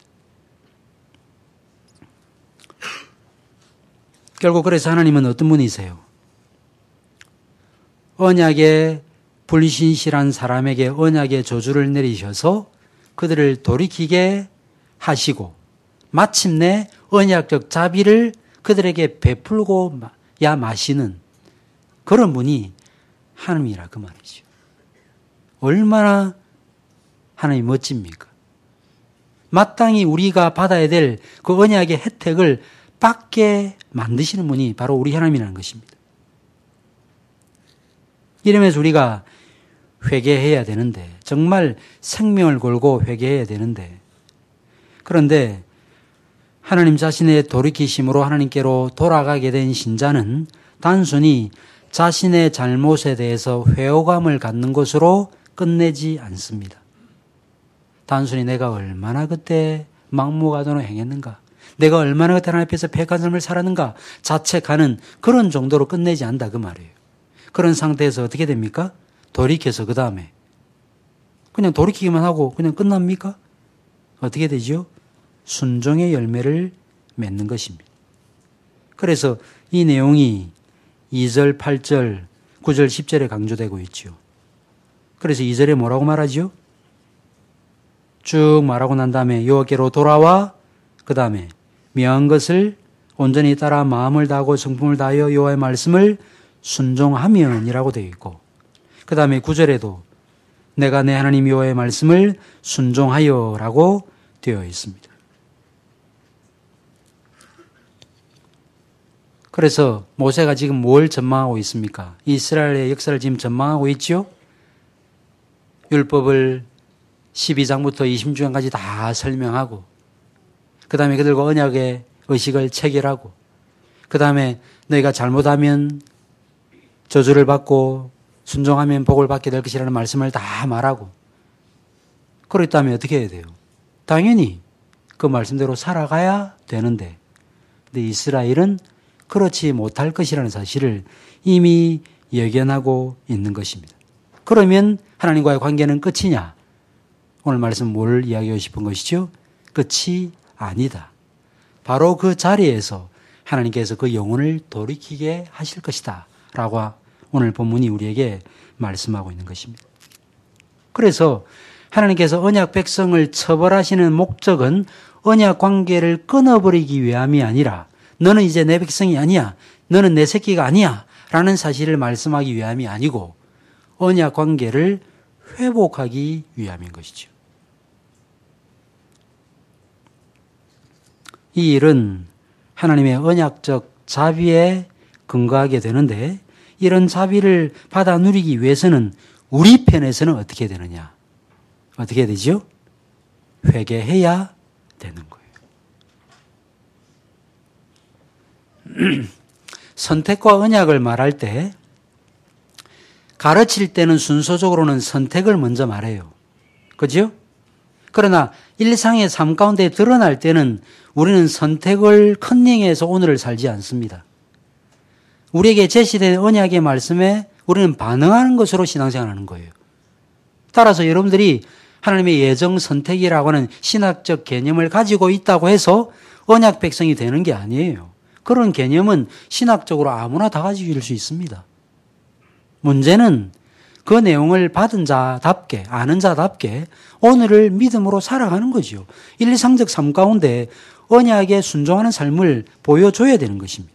결국 그래서 하나님은 어떤 분이세요? 언약에 불신실한 사람에게 언약의 저주를 내리셔서 그들을 돌이키게 하시고 마침내 언약적 자비를 그들에게 베풀고야 마시는 그런 분이 하나님이라 그 말이죠. 얼마나 하나님이 멋집니까? 마땅히 우리가 받아야 될 그 언약의 혜택을 받게 만드시는 분이 바로 우리 하나님이라는 것입니다. 이러면서 우리가 회개해야 되는데 정말 생명을 걸고 회개해야 되는데 그런데 하나님 자신의 돌이키심으로 하나님께로 돌아가게 된 신자는 단순히 자신의 잘못에 대해서 회오감을 갖는 것으로 끝내지 않습니다. 단순히 내가 얼마나 그때 막무가내로 행했는가, 내가 얼마나 그때 하나님 앞에서 패악한 삶을 살았는가 자책하는 그런 정도로 끝내지 않는다 그 말이에요. 그런 상태에서 어떻게 됩니까? 돌이켜서 그 다음에 그냥 돌이키기만 하고 그냥 끝납니까? 어떻게 되죠? 순종의 열매를 맺는 것입니다. 그래서 이 내용이 2절, 8절, 9절, 10절에 강조되고 있죠. 그래서 2절에 뭐라고 말하죠? 쭉 말하고 난 다음에 여호와께로 돌아와 그 다음에 명한 것을 온전히 따라 마음을 다하고 성품을 다하여 여호와의 말씀을 순종하면이라고 되어 있고 그 다음에 9절에도 내가 내 하나님 여호와의 말씀을 순종하여라고 되어 있습니다. 그래서 모세가 지금 뭘 전망하고 있습니까? 이스라엘의 역사를 지금 전망하고 있죠? 율법을 12장부터 26장까지 다 설명하고, 그 다음에 그들과 언약의 의식을 체결하고, 그 다음에 너희가 잘못하면 저주를 받고 순종하면 복을 받게 될 것이라는 말씀을 다 말하고, 그렇다면 어떻게 해야 돼요? 당연히 그 말씀대로 살아가야 되는데, 근데 이스라엘은 그렇지 못할 것이라는 사실을 이미 예견하고 있는 것입니다. 그러면 하나님과의 관계는 끝이냐? 오늘 말씀 뭘 이야기하고 싶은 것이죠? 끝이 아니다. 바로 그 자리에서 하나님께서 그 영혼을 돌이키게 하실 것이다 라고 오늘 본문이 우리에게 말씀하고 있는 것입니다. 그래서 하나님께서 언약 백성을 처벌하시는 목적은 언약 관계를 끊어버리기 위함이 아니라 너는 이제 내 백성이 아니야, 너는 내 새끼가 아니야 라는 사실을 말씀하기 위함이 아니고 언약 관계를 회복하기 위함인 것이죠. 이 일은 하나님의 언약적 자비에 근거하게 되는데, 이런 자비를 받아 누리기 위해서는 우리 편에서는 어떻게 되느냐? 어떻게 되죠? 회개해야 되는 거예요. 선택과 언약을 말할 때 가르칠 때는 순서적으로는 선택을 먼저 말해요. 그죠? 그러나 일상의 삶 가운데 드러날 때는 우리는 선택을 컨닝해서 오늘을 살지 않습니다. 우리에게 제시된 언약의 말씀에 우리는 반응하는 것으로 신앙생활하는 거예요. 따라서 여러분들이 하나님의 예정 선택이라고 하는 신학적 개념을 가지고 있다고 해서 언약 백성이 되는 게 아니에요. 그런 개념은 신학적으로 아무나 다 가지고 수 있습니다. 문제는 그 내용을 받은 자답게, 아는 자답게 오늘을 믿음으로 살아가는 거죠. 일상적 삶 가운데 언약에 순종하는 삶을 보여줘야 되는 것입니다.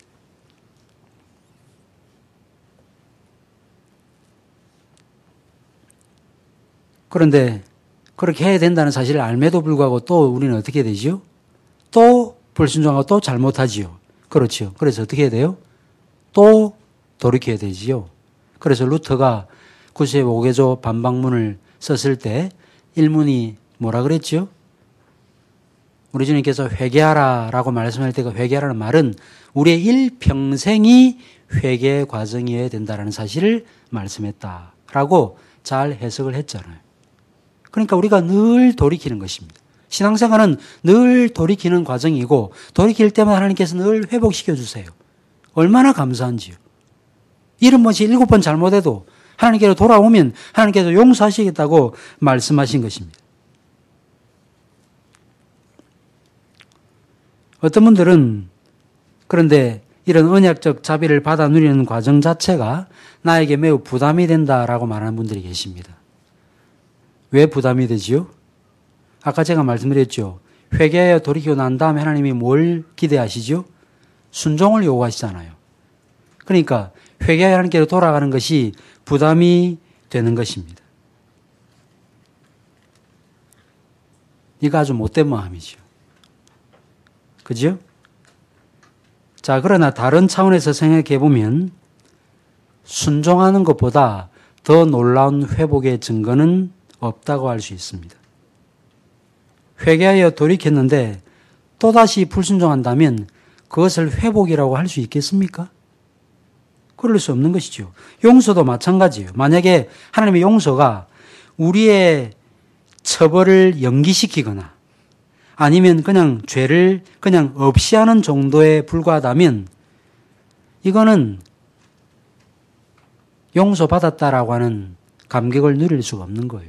그런데 그렇게 해야 된다는 사실을 알매도 불구하고 또 우리는 어떻게 되죠? 또 불순종하고 또 잘못하지요. 그렇죠. 그래서 어떻게 해야 돼요? 또 돌이켜야 되지요. 그래서 루터가 구세의 5개조 반박문을 썼을 때 일문이 뭐라 그랬죠? 우리 주님께서 회개하라 라고 말씀할 때 그 회개하라는 말은 우리의 일평생이 회개 과정이어야 된다는 사실을 말씀했다라고 잘 해석을 했잖아요. 그러니까 우리가 늘 돌이키는 것입니다. 신앙생활은 늘 돌이키는 과정이고 돌이킬 때마다 하나님께서 늘 회복시켜 주세요. 얼마나 감사한지요. 70번씩 7번 잘못해도 하나님께로 돌아오면 하나님께서 용서하시겠다고 말씀하신 것입니다. 어떤 분들은 그런데 이런 언약적 자비를 받아 누리는 과정 자체가 나에게 매우 부담이 된다라고 말하는 분들이 계십니다. 왜 부담이 되지요? 아까 제가 말씀드렸죠. 회개하여 돌이키고 난 다음에 하나님이 뭘 기대하시죠? 순종을 요구하시잖아요. 그러니까 회개하여 하나님께로 돌아가는 것이 부담이 되는 것입니다. 이거 아주 못된 마음이죠. 그죠? 자, 그러나 다른 차원에서 생각해 보면 순종하는 것보다 더 놀라운 회복의 증거는 없다고 할 수 있습니다. 회개하여 돌이켰는데 또다시 불순종한다면 그것을 회복이라고 할 수 있겠습니까? 그럴 수 없는 것이죠. 용서도 마찬가지예요. 만약에 하나님의 용서가 우리의 처벌을 연기시키거나 아니면 그냥 죄를 그냥 없이 하는 정도에 불과하다면 이거는 용서받았다라고 하는 감격을 누릴 수가 없는 거예요.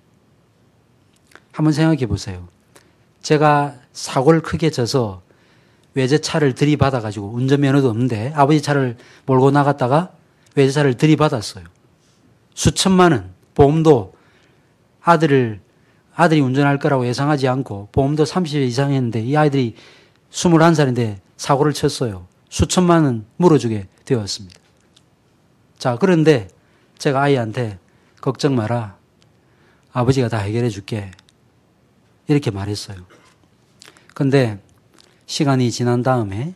한번 생각해 보세요. 제가 사고를 크게 져서 외제차를 들이받아가지고 운전면허도 없는데 아버지 차를 몰고 나갔다가 외제차를 들이받았어요. 수천만 원, 보험도 아들이 운전할 거라고 예상하지 않고 보험도 30회 이상 했는데 이 아이들이 21살인데 사고를 쳤어요. 수천만 원 물어주게 되었습니다. 자, 그런데 제가 아이한테 걱정 마라. 아버지가 다 해결해 줄게. 이렇게 말했어요. 근데 시간이 지난 다음에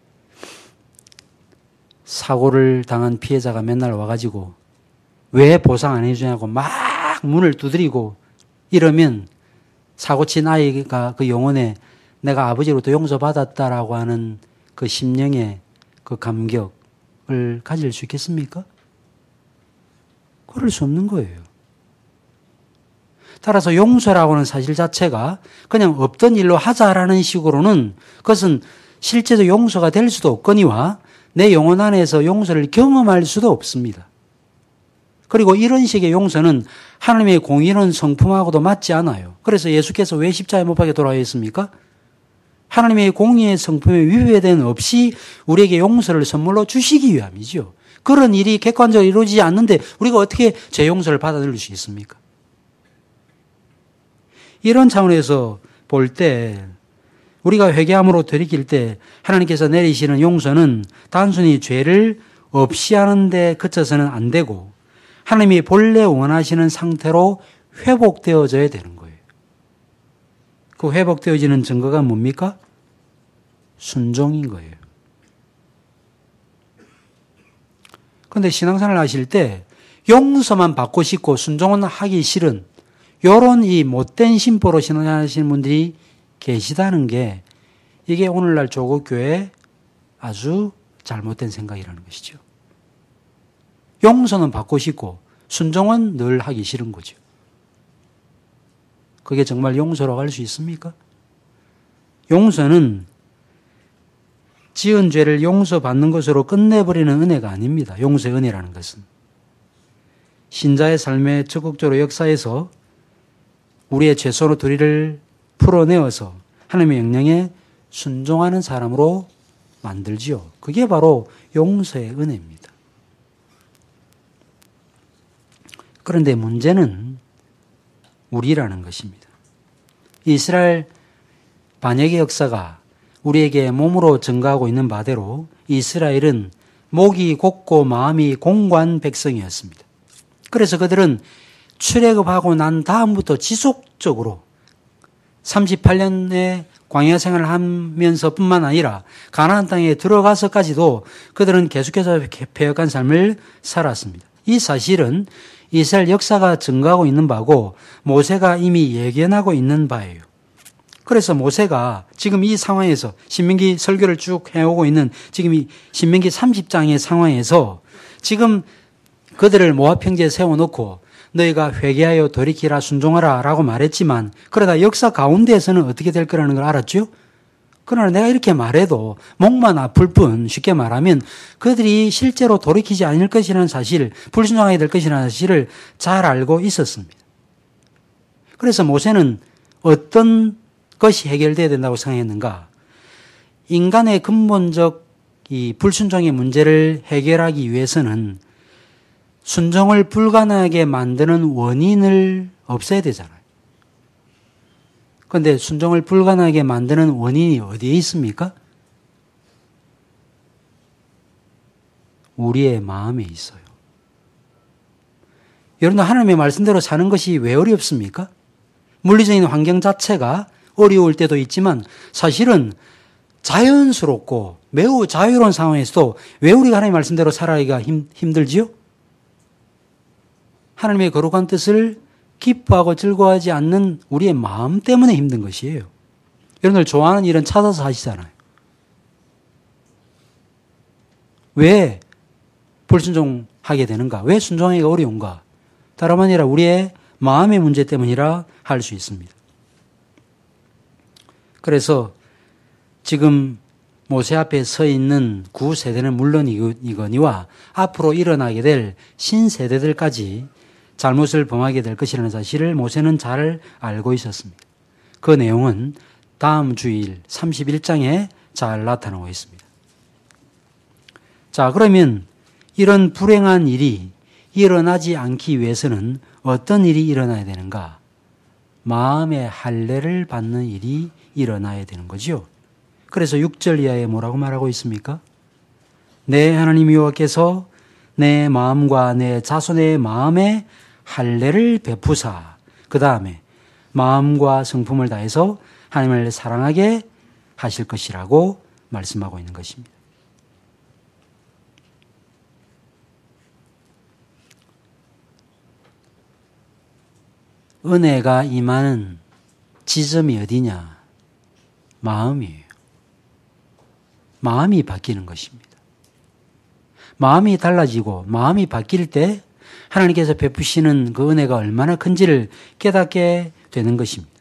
사고를 당한 피해자가 맨날 와가지고 왜 보상 안 해주냐고 막 문을 두드리고 이러면 사고 친 아이가 그 영혼에 내가 아버지로부터 용서받았다라고 하는 그 심령의 그 감격을 가질 수 있겠습니까? 그럴 수 없는 거예요. 따라서 용서라고 하는 사실 자체가 그냥 없던 일로 하자라는 식으로는 그것은 실제로 용서가 될 수도 없거니와 내 영혼 안에서 용서를 경험할 수도 없습니다. 그리고 이런 식의 용서는 하나님의 공의로운 성품하고도 맞지 않아요. 그래서 예수께서 왜 십자가에 못 박혀 돌아가셨습니까? 하나님의 공의의 성품에 위배된 없이 우리에게 용서를 선물로 주시기 위함이죠. 그런 일이 객관적으로 이루어지지 않는데 우리가 어떻게 제 용서를 받아들일 수 있습니까? 이런 차원에서 볼 때 우리가 회개함으로 돌이킬 때 하나님께서 내리시는 용서는 단순히 죄를 없이 하는 데 그쳐서는 안 되고 하나님이 본래 원하시는 상태로 회복되어져야 되는 거예요. 그 회복되어지는 증거가 뭡니까? 순종인 거예요. 그런데 신앙생활을 하실 때 용서만 받고 싶고 순종은 하기 싫은 이런 이 못된 심보로 신앙하시는 분들이 계시다는 게 이게 오늘날 조국교회의 아주 잘못된 생각이라는 것이죠. 용서는 받고 싶고 순종은 늘 하기 싫은 거죠. 그게 정말 용서라고 할 수 있습니까? 용서는 지은 죄를 용서받는 것으로 끝내버리는 은혜가 아닙니다. 용서의 은혜라는 것은. 신자의 삶의 적극적으로 역사에서 우리의 죄소로 도리를 풀어내어서 하나님의 명령에 순종하는 사람으로 만들지요. 그게 바로 용서의 은혜입니다. 그런데 문제는 우리라는 것입니다. 이스라엘 반역의 역사가 우리에게 몸으로 증가하고 있는 바대로 이스라엘은 목이 곱고 마음이 공고한 백성이었습니다. 그래서 그들은 출애굽하고 난 다음부터 지속적으로 38년의 광야 생활을 하면서 뿐만 아니라 가나안 땅에 들어가서까지도 그들은 계속해서 패역한 삶을 살았습니다. 이 사실은 이스라엘 역사가 증가하고 있는 바고 모세가 이미 예견하고 있는 바예요. 그래서 모세가 지금 이 상황에서 신명기 설교를 쭉 해오고 있는 지금 이 신명기 30장의 상황에서 지금 그들을 모압 평지에 세워놓고 너희가 회개하여 돌이키라 순종하라 라고 말했지만 그러다 역사 가운데에서는 어떻게 될 거라는 걸 알았죠? 그러나 내가 이렇게 말해도 목만 아플 뿐 쉽게 말하면 그들이 실제로 돌이키지 않을 것이라는 사실, 불순종하게 될 것이라는 사실을 잘 알고 있었습니다. 그래서 모세는 어떤 것이 해결돼야 된다고 생각했는가? 인간의 근본적 이 불순종의 문제를 해결하기 위해서는 순종을 불가능하게 만드는 원인을 없애야 되잖아요. 그런데 순종을 불가능하게 만드는 원인이 어디에 있습니까? 우리의 마음에 있어요. 여러분, 하나님의 말씀대로 사는 것이 왜 어렵습니까? 물리적인 환경 자체가 어려울 때도 있지만 사실은 자연스럽고 매우 자유로운 상황에서도 왜 우리가 하나님의 말씀대로 살아가기가 힘들지요? 하나님의 거룩한 뜻을 기뻐하고 즐거워하지 않는 우리의 마음 때문에 힘든 것이에요. 여러분들 좋아하는 일은 찾아서 하시잖아요. 왜 불순종하게 되는가? 왜 순종하기가 어려운가? 다름 아니라 우리의 마음의 문제 때문이라 할 수 있습니다. 그래서 지금 모세 앞에 서 있는 구세대는 물론이거니와 앞으로 일어나게 될 신세대들까지 잘못을 범하게 될 것이라는 사실을 모세는 잘 알고 있었습니다. 그 내용은 다음 주일 31장에 잘 나타나고 있습니다. 자, 그러면 이런 불행한 일이 일어나지 않기 위해서는 어떤 일이 일어나야 되는가? 마음의 할례를 받는 일이 일어나야 되는 거죠. 그래서 6절 이하에 뭐라고 말하고 있습니까? 내 하나님 여호와께서 내 마음과 내 자손의 마음에 할례를 베푸사 그 다음에 마음과 성품을 다해서 하나님을 사랑하게 하실 것이라고 말씀하고 있는 것입니다. 은혜가 임하는 지점이 어디냐? 마음이에요. 마음이 바뀌는 것입니다. 마음이 달라지고 마음이 바뀔 때 하나님께서 베푸시는 그 은혜가 얼마나 큰지를 깨닫게 되는 것입니다.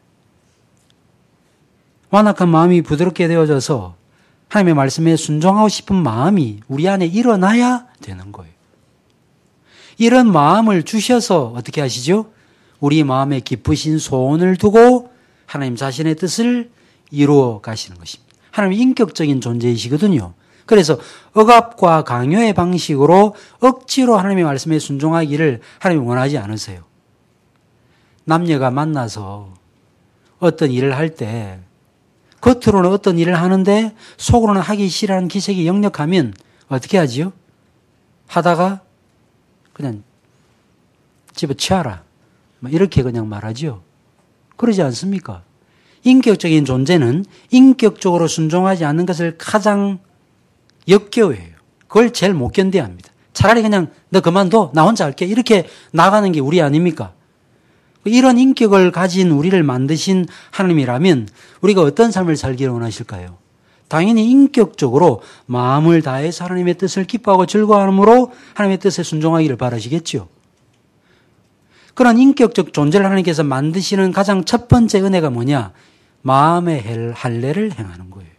완악한 마음이 부드럽게 되어져서 하나님의 말씀에 순종하고 싶은 마음이 우리 안에 일어나야 되는 거예요. 이런 마음을 주셔서 어떻게 하시죠? 우리 마음에 깊으신 소원을 두고 하나님 자신의 뜻을 이루어 가시는 것입니다. 하나님은 인격적인 존재이시거든요. 그래서 억압과 강요의 방식으로 억지로 하나님의 말씀에 순종하기를 하나님이 원하지 않으세요. 남녀가 만나서 어떤 일을 할 때 겉으로는 어떤 일을 하는데 속으로는 하기 싫어하는 기색이 역력하면 어떻게 하지요? 하다가 그냥 집어치워라. 이렇게 그냥 말하죠. 그러지 않습니까? 인격적인 존재는 인격적으로 순종하지 않는 것을 가장 역겨워해요. 그걸 제일 못 견뎌야 합니다. 차라리 그냥 너 그만둬. 나 혼자 할게. 이렇게 나가는 게 우리 아닙니까? 이런 인격을 가진 우리를 만드신 하나님이라면 우리가 어떤 삶을 살기를 원하실까요? 당연히 인격적으로 마음을 다해서 하나님의 뜻을 기뻐하고 즐거워함으로 하나님의 뜻에 순종하기를 바라시겠죠. 그런 인격적 존재를 하나님께서 만드시는 가장 첫 번째 은혜가 뭐냐? 마음의 할례를 행하는 거예요.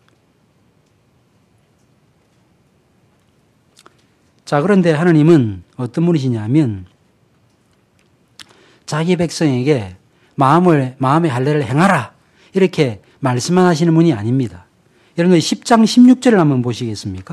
자, 그런데 하나님은 어떤 분이시냐면 자기 백성에게 마음의 할례를 행하라 이렇게 말씀만 하시는 분이 아닙니다. 여러분 10장 16절을 한번 보시겠습니까?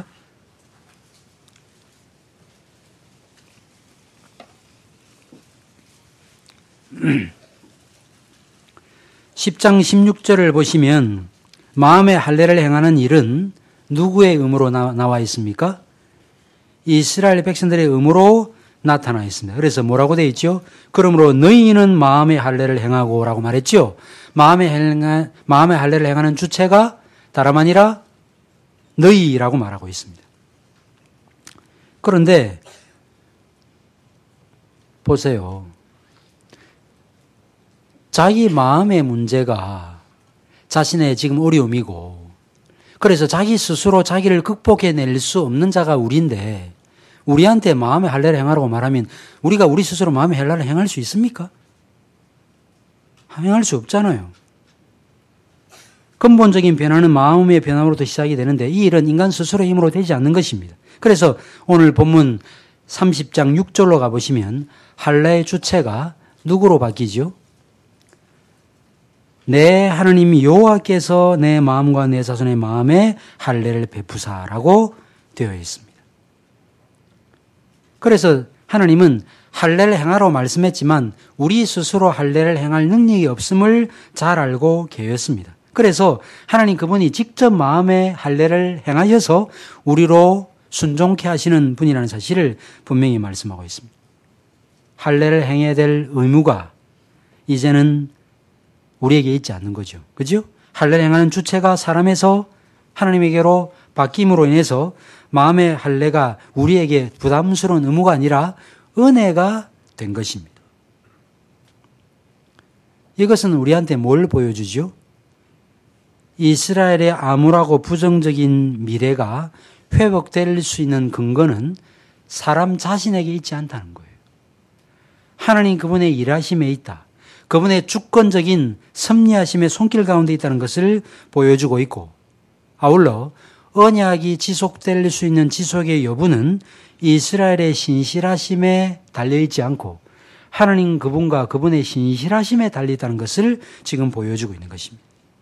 10장 16절을 보시면 마음의 할례를 행하는 일은 누구의 의무로 나와 있습니까? 이스라엘 백성들의 의무로 나타나 있습니다. 그래서 뭐라고 되어 있죠? 그러므로 너희는 마음의 할례를 행하고 라고 말했죠. 마음의 할례를 행하는 주체가 다름 아니라 너희라고 말하고 있습니다. 그런데 보세요. 자기 마음의 문제가 자신의 지금 어려움이고 그래서 자기 스스로 자기를 극복해낼 수 없는 자가 우리인데 우리한테 마음의 할례를 행하라고 말하면 우리가 우리 스스로 마음의 할례를 행할 수 있습니까? 행할 수 없잖아요. 근본적인 변화는 마음의 변화로부터 시작이 되는데 이 일은 인간 스스로의 힘으로 되지 않는 것입니다. 그래서 오늘 본문 30장 6절로 가보시면 할례의 주체가 누구로 바뀌죠? 내 하나님 여호와께서 내 마음과 내 자손의 마음에 할례를 베푸사라고 되어 있습니다. 그래서 하나님은 할례를 행하라고 말씀했지만 우리 스스로 할례를 행할 능력이 없음을 잘 알고 계셨습니다. 그래서 하나님 그분이 직접 마음의 할례를 행하셔서 우리로 순종케 하시는 분이라는 사실을 분명히 말씀하고 있습니다. 할례를 행해야 될 의무가 이제는 우리에게 있지 않는 거죠. 그죠? 할례를 행하는 주체가 사람에서 하나님에게로 바뀜으로 인해서 마음의 할례가 우리에게 부담스러운 의무가 아니라 은혜가 된 것입니다. 이것은 우리한테 뭘 보여주죠? 이스라엘의 암울하고 부정적인 미래가 회복될 수 있는 근거는 사람 자신에게 있지 않다는 거예요. 하나님 그분의 일하심에 있다. 그분의 주권적인 섭리하심의 손길 가운데 있다는 것을 보여주고 있고 아울러 언약이 지속될 수 있는 지속의 여부는 이스라엘의 신실하심에 달려있지 않고 하나님 그분과 그분의 신실하심에 달려있다는 것을 지금 보여주고 있는 것입니다.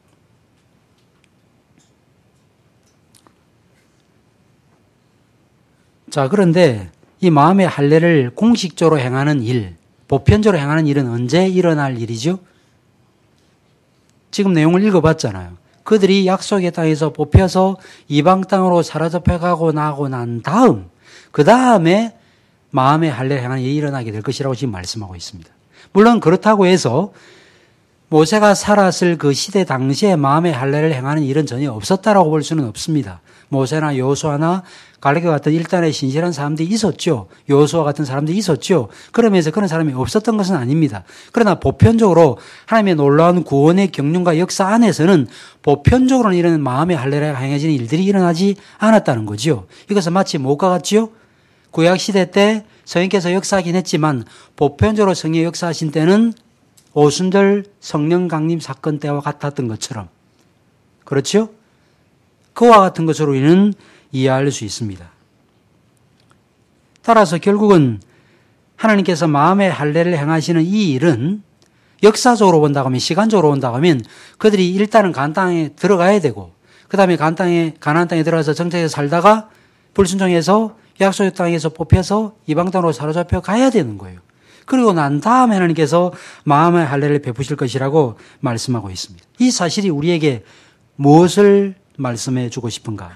자, 그런데 이 마음의 할례를 공식적으로 행하는 일, 보편적으로 행하는 일은 언제 일어날 일이죠? 지금 내용을 읽어봤잖아요. 그들이 약속의 땅에서 뽑혀서 이방 땅으로 사로잡혀가고 나고 난 다음 그 다음에 마음의 할례를 행하는 일이 일어나게 될 것이라고 지금 말씀하고 있습니다. 물론 그렇다고 해서 모세가 살았을 그 시대 당시에 마음의 할례를 행하는 일은 전혀 없었다라고 볼 수는 없습니다. 모세나 여호수아나 갈렙과 같은 일단의 신실한 사람들이 있었죠. 여호수아 같은 사람들이 있었죠. 그러면서 그런 사람이 없었던 것은 아닙니다. 그러나 보편적으로 하나님의 놀라운 구원의 경륜과 역사 안에서는 보편적으로는 이런 마음의 할례가 행해지는 일들이 일어나지 않았다는 거죠. 이것은 마치 뭐가 같지요? 구약시대 때 성령께서 역사하긴 했지만 보편적으로 성령이 역사하신 때는 오순절 성령 강림 사건 때와 같았던 것처럼, 그렇죠? 그와 같은 것으로 우리는 이해할 수 있습니다. 따라서 결국은 하나님께서 마음의 할례를 행하시는 이 일은 역사적으로 본다고 하면, 시간적으로 본다고 하면 그들이 일단은 가나안 땅에 들어가야 되고, 그 다음에 가나안 땅에 들어가서 정착해서 살다가 불순종해서 약속의 땅에서 뽑혀서 이방 땅으로 사로잡혀 가야 되는 거예요. 그리고 난 다음에 하나님께서 마음의 할례를 베푸실 것이라고 말씀하고 있습니다. 이 사실이 우리에게 무엇을 말씀해 주고 싶은가?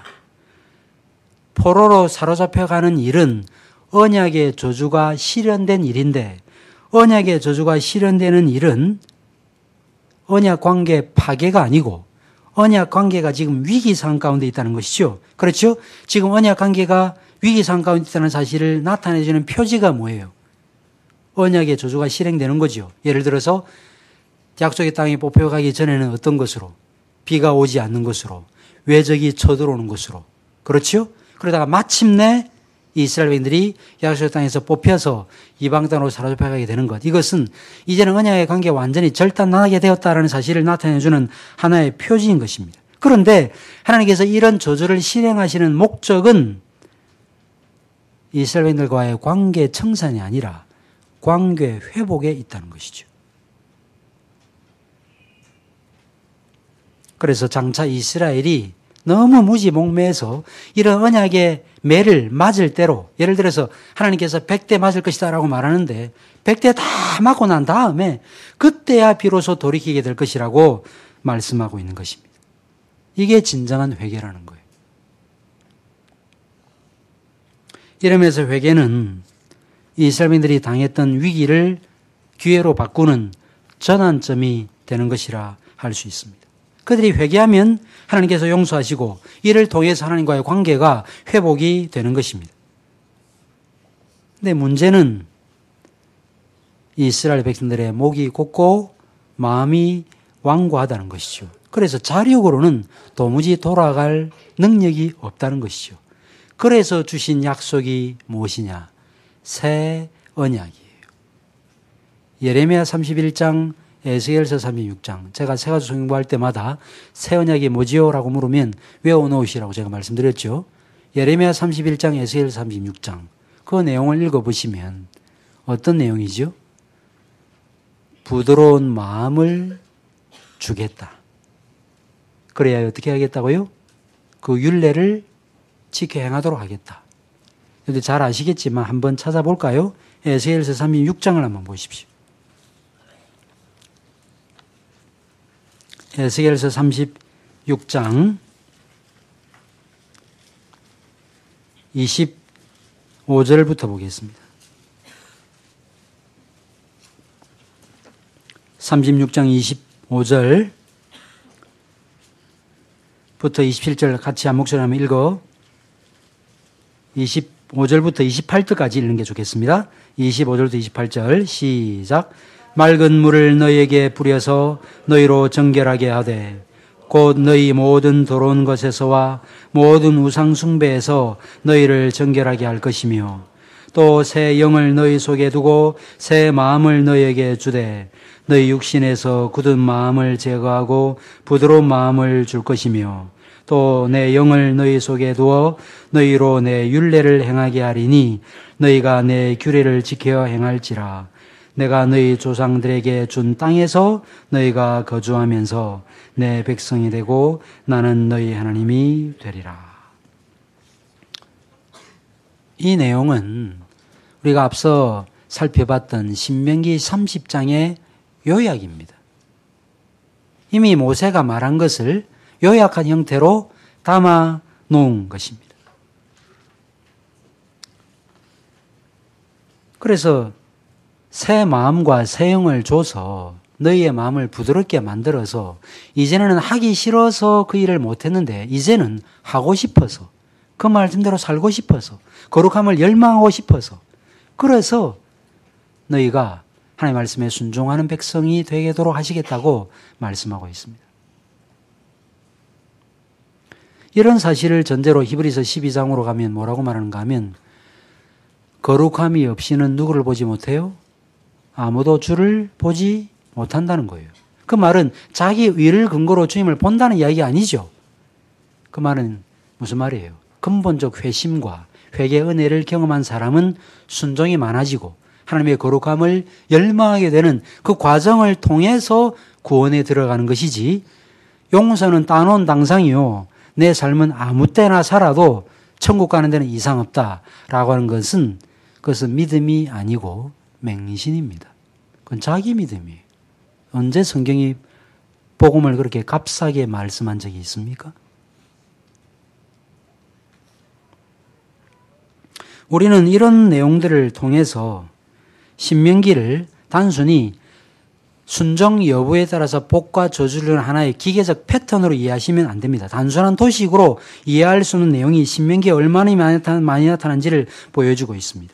포로로 사로잡혀가는 일은 언약의 저주가 실현된 일인데, 언약의 저주가 실현되는 일은 언약 관계 파괴가 아니고 언약 관계가 지금 위기 상황 가운데 있다는 것이죠. 그렇죠? 지금 언약 관계가 위기 상황 가운데 있다는 사실을 나타내주는 표지가 뭐예요? 언약의 저주가 실행되는 거죠. 예를 들어서 약속의 땅에 뽑혀가기 전에는 어떤 것으로? 비가 오지 않는 것으로, 외적이 쳐들어오는 것으로, 그렇죠? 그러다가 마침내 이스라엘 백성들이 약속의 땅에서 뽑혀서 이방 땅으로 사로잡혀가게 되는 것. 이것은 이제는 언약의 관계가 완전히 절단나게 되었다는 사실을 나타내주는 하나의 표지인 것입니다. 그런데 하나님께서 이런 저주를 실행하시는 목적은 이스라엘 백성들과의 관계 청산이 아니라 관계 회복에 있다는 것이죠. 그래서 장차 이스라엘이 너무 무지몽매해서 이런 언약의 매를 맞을 대로, 예를 들어서 하나님께서 100대 맞을 것이다 라고 말하는데 100대 다 맞고 난 다음에 그때야 비로소 돌이키게 될 것이라고 말씀하고 있는 것입니다. 이게 진정한 회개라는 거예요. 이러면서 회개는 이스라엘인들이 당했던 위기를 기회로 바꾸는 전환점이 되는 것이라 할 수 있습니다. 그들이 회개하면 하나님께서 용서하시고 이를 통해서 하나님과의 관계가 회복이 되는 것입니다. 근데 문제는 이스라엘 백성들의 목이 곧고 마음이 완고하다는 것이죠. 그래서 자력으로는 도무지 돌아갈 능력이 없다는 것이죠. 그래서 주신 약속이 무엇이냐? 새 언약이에요. 예레미야 31장, 에스겔서 36장. 제가 새 가지 성경부할 때마다 새 언약이 뭐지요? 라고 물으면 외워놓으시라고 제가 말씀드렸죠. 예레미야 31장, 에스겔 36장. 그 내용을 읽어보시면 어떤 내용이죠? 부드러운 마음을 주겠다. 그래야 어떻게 하겠다고요? 그 율례를 지켜 행하도록 하겠다. 그런데 잘 아시겠지만 한번 찾아볼까요? 에스겔서 36장을 한번 보십시오. 에스겔서 36장 25절부터 보겠습니다. 36장 25절부터 27절 같이 한 목소리로 한번 읽어. 25절부터 28절까지 읽는 게 좋겠습니다. 25절부터 28절 시작. 맑은 물을 너희에게 뿌려서 너희로 정결하게 하되 곧 너희 모든 더러운 것에서와 모든 우상 숭배에서 너희를 정결하게 할 것이며 또 새 영을 너희 속에 두고 새 마음을 너희에게 주되 너희 육신에서 굳은 마음을 제거하고 부드러운 마음을 줄 것이며 또 내 영을 너희 속에 두어 너희로 내 율례를 행하게 하리니 너희가 내 규례를 지켜 행할지라. 내가 너희 조상들에게 준 땅에서 너희가 거주하면서 내 백성이 되고 나는 너희 하나님이 되리라. 이 내용은 우리가 앞서 살펴봤던 신명기 30장의 요약입니다. 이미 모세가 말한 것을 요약한 형태로 담아 놓은 것입니다. 그래서 새 마음과 새 영을 줘서 너희의 마음을 부드럽게 만들어서 이제는 하기 싫어서 그 일을 못했는데 이제는 하고 싶어서 그 말씀대로 살고 싶어서 거룩함을 열망하고 싶어서 그래서 너희가 하나님의 말씀에 순종하는 백성이 되도록 하시겠다고 말씀하고 있습니다. 이런 사실을 전제로 히브리서 12장으로 가면 뭐라고 말하는가 하면 거룩함이 없이는 누구를 보지 못해요? 아무도 주를 보지 못한다는 거예요. 그 말은 자기 의를 근거로 주님을 본다는 이야기가 아니죠. 그 말은 무슨 말이에요? 근본적 회심과 회개 은혜를 경험한 사람은 순종이 많아지고 하나님의 거룩함을 열망하게 되는 그 과정을 통해서 구원에 들어가는 것이지 용서는 따놓은 당상이요. 내 삶은 아무 때나 살아도 천국 가는 데는 이상 없다라고 하는 것은 그것은 믿음이 아니고 맹신입니다. 그건 자기 믿음이에요. 언제 성경이 복음을 그렇게 값싸게 말씀한 적이 있습니까? 우리는 이런 내용들을 통해서 신명기를 단순히 순종 여부에 따라서 복과 저주를 하나의 기계적 패턴으로 이해하시면 안 됩니다. 단순한 도식으로 이해할 수 없는 내용이 신명기에 얼마나 많이 나타난지를 보여주고 있습니다.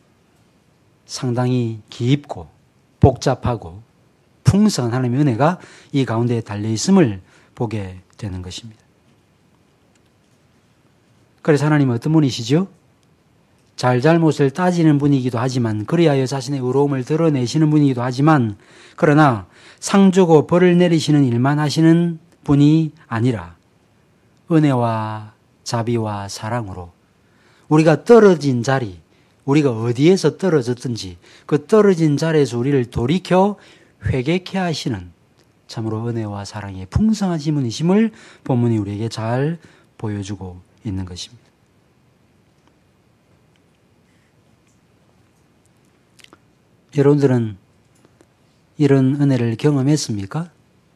상당히 깊고 복잡하고 풍성한 하나님의 은혜가 이 가운데에 달려있음을 보게 되는 것입니다. 그래서 하나님은 어떤 분이시죠? 잘잘못을 따지는 분이기도 하지만 그리하여 자신의 의로움을 드러내시는 분이기도 하지만 그러나 상 주고 벌을 내리시는 일만 하시는 분이 아니라 은혜와 자비와 사랑으로 우리가 떨어진 자리, 우리가 어디에서 떨어졌든지 그 떨어진 자리에서 우리를 돌이켜 회개케 하시는 참으로 은혜와 사랑의 풍성하신 분이심을 본문이 우리에게 잘 보여주고 있는 것입니다. 여러분들은 이런 은혜를 경험했습니까?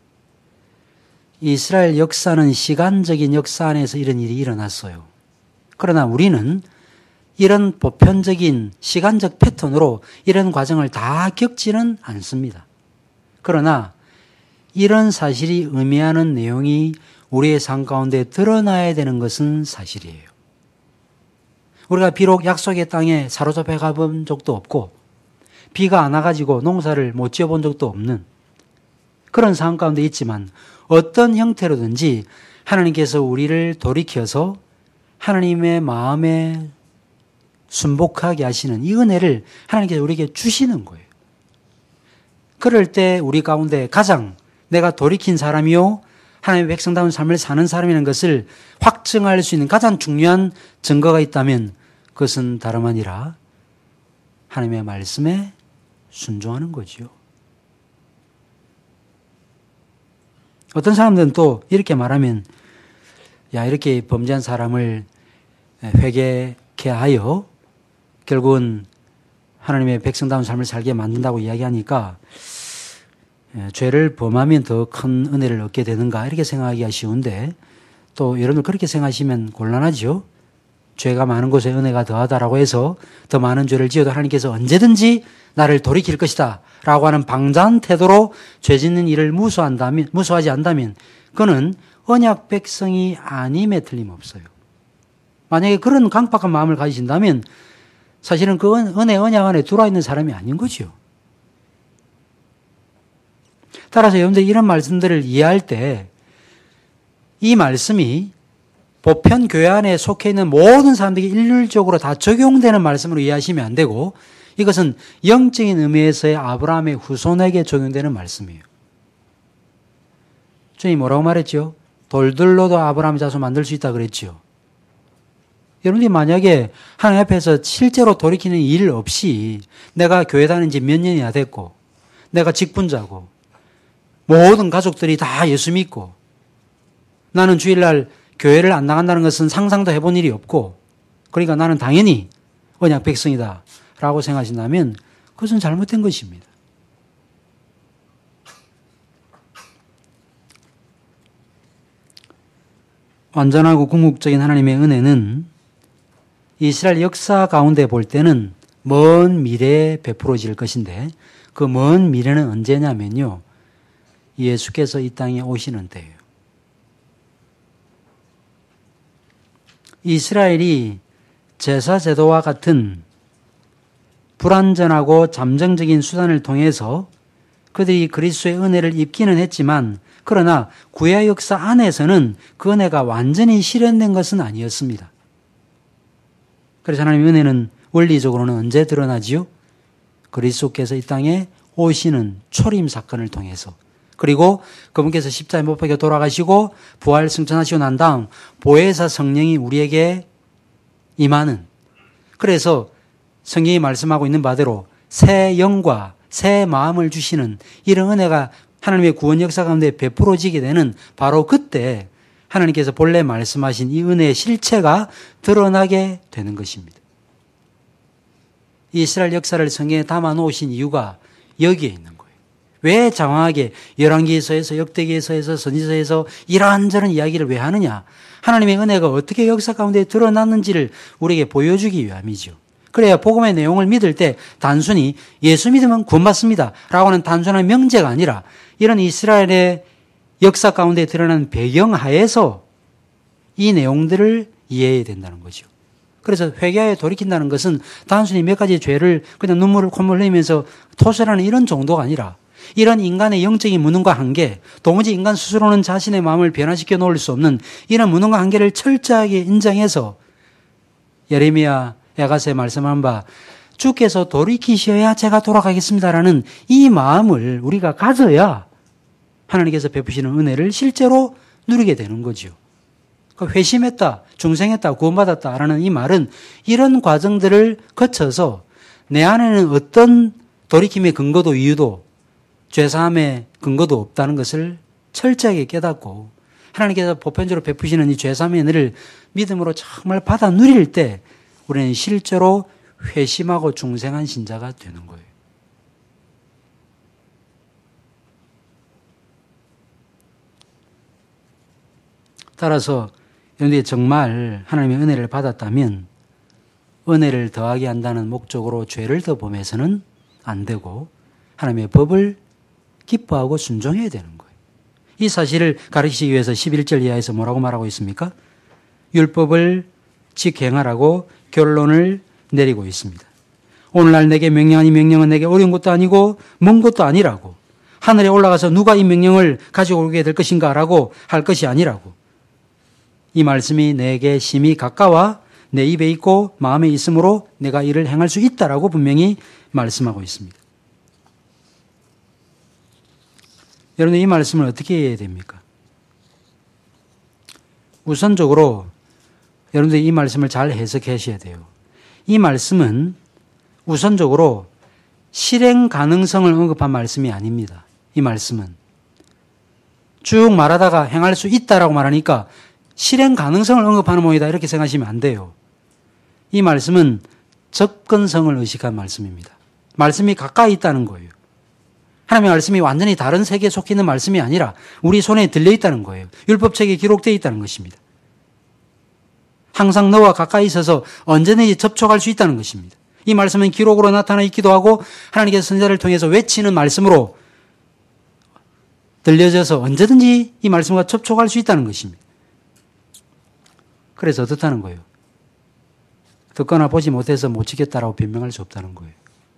이스라엘 역사는 시간적인 역사 안에서 이런 일이 일어났어요. 그러나 우리는 이런 보편적인 시간적 패턴으로 이런 과정을 다 겪지는 않습니다. 그러나 이런 사실이 의미하는 내용이 우리의 삶 가운데 드러나야 되는 것은 사실이에요. 우리가 비록 약속의 땅에 사로잡혀 가본 적도 없고 비가 안 와가지고 농사를 못 지어본 적도 없는 그런 상황 가운데 있지만 어떤 형태로든지 하나님께서 우리를 돌이켜서 하나님의 마음에 순복하게 하시는 이 은혜를 하나님께서 우리에게 주시는 거예요. 그럴 때 우리 가운데 가장 내가 돌이킨 사람이요 하나님의 백성다운 삶을 사는 사람이라는 것을 확증할 수 있는 가장 중요한 증거가 있다면 그것은 다름 아니라 하나님의 말씀에 순종하는 거죠. 어떤 사람들은 또 이렇게 말하면 야 이렇게 범죄한 사람을 회개케 하여 결국은 하나님의 백성다운 삶을 살게 만든다고 이야기하니까 죄를 범하면 더 큰 은혜를 얻게 되는가 이렇게 생각하기가 쉬운데 또 여러분 그렇게 생각하시면 곤란하죠. 죄가 많은 곳에 은혜가 더하다라고 해서 더 많은 죄를 지어도 하나님께서 언제든지 나를 돌이킬 것이다 라고 하는 방자한 태도로 죄 짓는 일을 무수하지 않다면 그는 언약 백성이 아님에 틀림없어요. 만약에 그런 강박한 마음을 가지신다면 사실은 그 은혜 언약 안에 들어와 있는 사람이 아닌 거죠. 따라서 여러분들 이런 말씀들을 이해할 때 이 말씀이 보편 교회 안에 속해 있는 모든 사람들에게 일률적으로 다 적용되는 말씀으로 이해하시면 안 되고 이것은 영적인 의미에서의 아브라함의 후손에게 적용되는 말씀이에요. 주님이 뭐라고 말했죠? 돌들로도 아브라함 자손 만들 수 있다 그랬죠. 여러분들이 만약에 하나님 앞에서 실제로 돌이키는 일 없이 내가 교회 다닌 지 몇 년이나 됐고 내가 직분자고 모든 가족들이 다 예수 믿고 나는 주일날 교회를 안 나간다는 것은 상상도 해본 일이 없고 그러니까 나는 당연히 언약 백성이다 라고 생각하신다면 그것은 잘못된 것입니다. 완전하고 궁극적인 하나님의 은혜는 이스라엘 역사 가운데 볼 때는 먼 미래에 베풀어질 것인데 그 먼 미래는 언제냐면요. 예수께서 이 땅에 오시는 때예요. 이스라엘이 제사 제도와 같은 불완전하고 잠정적인 수단을 통해서 그들이 그리스도의 은혜를 입기는 했지만 그러나 구약 역사 안에서는 그 은혜가 완전히 실현된 것은 아니었습니다. 그래서 하나님의 은혜는 원리적으로는 언제 드러나지요? 그리스도께서 이 땅에 오시는 초림 사건을 통해서 그리고 그분께서 십자가에 못 박혀 돌아가시고 부활 승천하시고 난 다음 보혜사 성령이 우리에게 임하는 그래서 성경이 말씀하고 있는 바대로 새 영과 새 마음을 주시는 이런 은혜가 하나님의 구원 역사 가운데 베풀어지게 되는 바로 그때 하나님께서 본래 말씀하신 이 은혜의 실체가 드러나게 되는 것입니다. 이스라엘 역사를 성경에 담아 놓으신 이유가 여기에 있는 거예요. 왜 장황하게 열왕기서에서 역대기서에서 선지서에서 이런저런 이야기를 왜 하느냐? 하나님의 은혜가 어떻게 역사 가운데 드러났는지를 우리에게 보여주기 위함이죠. 그래야 복음의 내용을 믿을 때 단순히 예수 믿으면 구원받습니다 라고 하는 단순한 명제가 아니라 이런 이스라엘의 역사 가운데 드러나는 배경하에서 이 내용들을 이해해야 된다는 거죠. 그래서 회개하여 돌이킨다는 것은 단순히 몇 가지 죄를 그냥 눈물을 콧물 흘리면서 토설하는 이런 정도가 아니라 이런 인간의 영적인 무능과 한계, 도무지 인간 스스로는 자신의 마음을 변화시켜 놓을 수 없는 이런 무능과 한계를 철저하게 인정해서 예레미야 야가서에 말씀한 바 주께서 돌이키셔야 제가 돌아가겠습니다라는 이 마음을 우리가 가져야 하나님께서 베푸시는 은혜를 실제로 누리게 되는 거죠. 회심했다, 중생했다, 구원받았다라는 이 말은 이런 과정들을 거쳐서 내 안에는 어떤 돌이킴의 근거도 이유도 죄사함의 근거도 없다는 것을 철저하게 깨닫고 하나님께서 보편적으로 베푸시는 이 죄사함의 은혜를 믿음으로 정말 받아 누릴 때 우리는 실제로 회심하고 중생한 신자가 되는 거예요. 따라서 여러분들이 정말 하나님의 은혜를 받았다면 은혜를 더하게 한다는 목적으로 죄를 더 범해서는 안 되고 하나님의 법을 기뻐하고 순종해야 되는 거예요. 이 사실을 가르치기 위해서 11절 이하에서 뭐라고 말하고 있습니까? 율법을 직행하라고 결론을 내리고 있습니다. 오늘날 내게 명령하니 명령은 내게 어려운 것도 아니고 먼 것도 아니라고 하늘에 올라가서 누가 이 명령을 가지고 오게 될 것인가 라고 할 것이 아니라고 이 말씀이 내게 심히 가까워 내 입에 있고 마음에 있으므로 내가 이를 행할 수 있다라고 분명히 말씀하고 있습니다. 여러분 이 말씀을 어떻게 이해해야 됩니까? 우선적으로 여러분들이 이 말씀을 잘 해석하셔야 돼요. 이 말씀은 우선적으로 실행 가능성을 언급한 말씀이 아닙니다. 이 말씀은 쭉 말하다가 행할 수 있다라고 말하니까 실행 가능성을 언급하는 모이다 이렇게 생각하시면 안 돼요. 이 말씀은 접근성을 의식한 말씀입니다. 말씀이 가까이 있다는 거예요. 하나님의 말씀이 완전히 다른 세계에 속해 있는 말씀이 아니라 우리 손에 들려있다는 거예요. 율법책에 기록되어 있다는 것입니다. 항상 너와 가까이 있어서 언제든지 접촉할 수 있다는 것입니다. 이 말씀은 기록으로 나타나 있기도 하고 하나님께서 선지자를 통해서 외치는 말씀으로 들려져서 언제든지 이 말씀과 접촉할 수 있다는 것입니다. 그래서 어떻다는 거예요? 듣거나 보지 못해서 못 지켰다라고 변명할 수 없다는 거예요.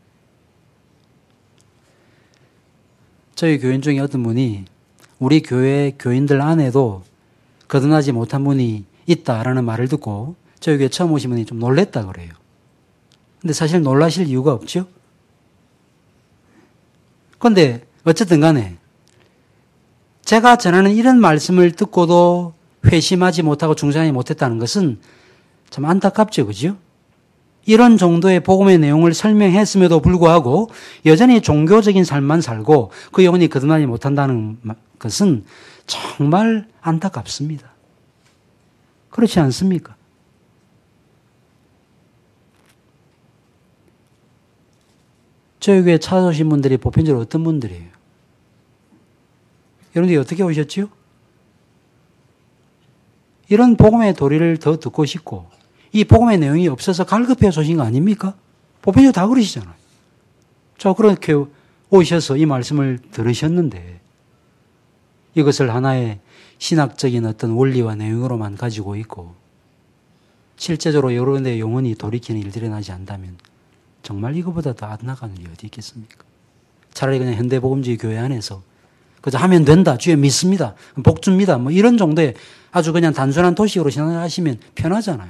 저희 교인 중에 어떤 분이 우리 교회 교인들 안에도 거듭나지 못한 분이 있다라는 말을 듣고 저희 교회 처음 오신 분이 좀 놀랬다 그래요. 근데 사실 놀라실 이유가 없죠? 그런데 어쨌든 간에 제가 전하는 이런 말씀을 듣고도 회심하지 못하고 중생하지 못했다는 것은 참 안타깝죠, 그죠? 이런 정도의 복음의 내용을 설명했음에도 불구하고 여전히 종교적인 삶만 살고 그 영혼이 거듭나지 못한다는 것은 정말 안타깝습니다. 그렇지 않습니까? 저희 교회 찾아오신 분들이 보편적으로 어떤 분들이에요? 여러분들이 어떻게 오셨죠? 이런 복음의 도리를 더 듣고 싶고 이 복음의 내용이 없어서 갈급해서 오신 거 아닙니까? 보편적으로 다 그러시잖아요. 자, 그렇게 오셔서 이 말씀을 들으셨는데 이것을 하나의 신학적인 어떤 원리와 내용으로만 가지고 있고 실제적으로 여러 데 영혼이 돌이키는 일들이 나지 않다면 정말 이거보다 더 안 나가는 일이 어디 있겠습니까? 차라리 그냥 현대복음주의 교회 안에서 그저 하면 된다, 주에 믿습니다, 복 줍니다, 뭐 이런 정도의 아주 그냥 단순한 도식으로 신앙하시면 편하잖아요.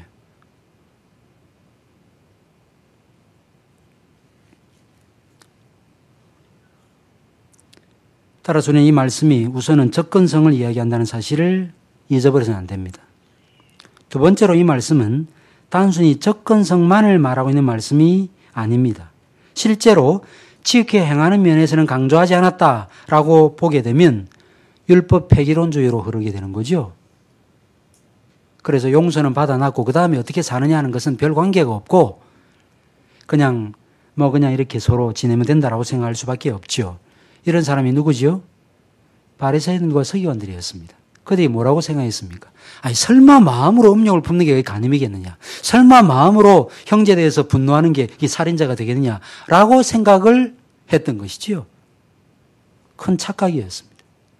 따라서 우리는 이 말씀이 우선은 접근성을 이야기한다는 사실을 잊어버려서는 안 됩니다. 두 번째로 이 말씀은 단순히 접근성만을 말하고 있는 말씀이 아닙니다. 실제로 지극히 행하는 면에서는 강조하지 않았다라고 보게 되면 율법 폐기론주의로 흐르게 되는 거죠. 그래서 용서는 받아놨고 그 다음에 어떻게 사느냐 하는 것은 별 관계가 없고 그냥 이렇게 서로 지내면 된다라고 생각할 수밖에 없죠. 이런 사람이 누구지요? 바리새인들과 서기관들이었습니다. 그들이 뭐라고 생각했습니까? 아니 설마 마음으로 음욕을 품는 게 간음이겠느냐? 설마 마음으로 형제에 대해서 분노하는 게 이 살인자가 되겠느냐라고 생각을 했던 것이지요. 큰 착각이었습니다.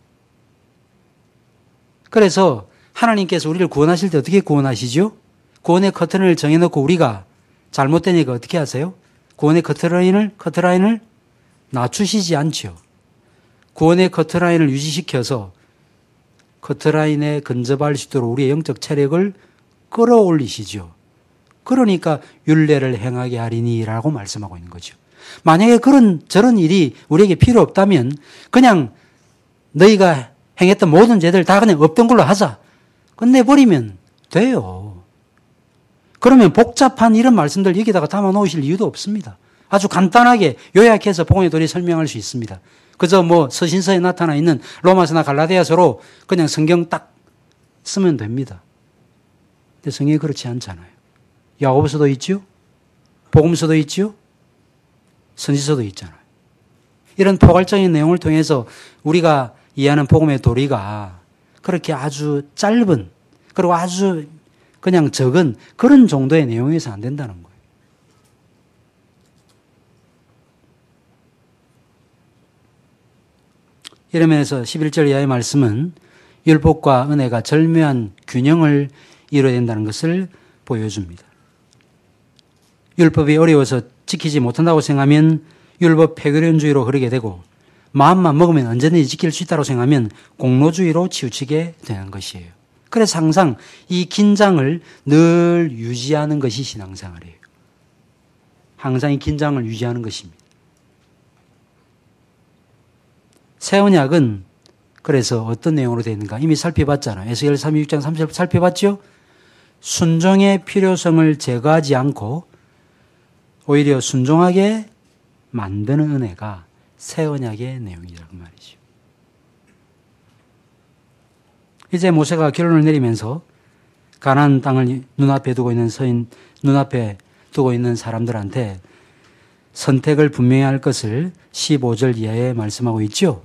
그래서 하나님께서 우리를 구원하실 때 어떻게 구원하시죠? 구원의 커튼을 정해놓고 우리가 잘못되니까 어떻게 하세요? 구원의 커트라인을 낮추시지 않죠. 구원의 커트라인을 유지시켜서 커트라인에 근접할 수 있도록 우리의 영적 체력을 끌어올리시죠. 그러니까 율례를 행하게 하리니라고 말씀하고 있는 거죠. 만약에 저런 일이 우리에게 필요 없다면 그냥 너희가 행했던 모든 죄들 다 그냥 없던 걸로 하자. 끝내버리면 돼요. 그러면 복잡한 이런 말씀들 여기다가 담아 놓으실 이유도 없습니다. 아주 간단하게 요약해서 복음의 도리 설명할 수 있습니다. 그저 서신서에 나타나 있는 로마서나 갈라디아서로 그냥 성경 딱 쓰면 됩니다. 근데 성경이 그렇지 않잖아요. 야고보서도 있죠? 복음서도 있죠? 선지서도 있잖아요. 이런 포괄적인 내용을 통해서 우리가 이해하는 복음의 도리가 그렇게 아주 짧은 그리고 아주 그냥 적은 그런 정도의 내용에서 안 된다는 거예요. 이런 면에서 11절 이하의 말씀은 율법과 은혜가 절묘한 균형을 이루어야 된다는 것을 보여줍니다. 율법이 어려워서 지키지 못한다고 생각하면 율법 폐교론주의로 흐르게 되고 마음만 먹으면 언제든지 지킬 수 있다고 생각하면 공로주의로 치우치게 되는 것이에요. 그래서 항상 이 긴장을 늘 유지하는 것이 신앙생활이에요. 항상 이 긴장을 유지하는 것입니다. 새 언약은 그래서 어떤 내용으로 되어 있는가 이미 살펴봤잖아요. 에스겔 36장 30절 살펴봤죠? 순종의 필요성을 제거하지 않고 오히려 순종하게 만드는 은혜가 새 언약의 내용이라고 말이죠. 이제 모세가 결론을 내리면서 가나안 땅을 눈앞에 두고 있는 사람들한테 선택을 분명히 할 것을 15절 이하에 말씀하고 있죠.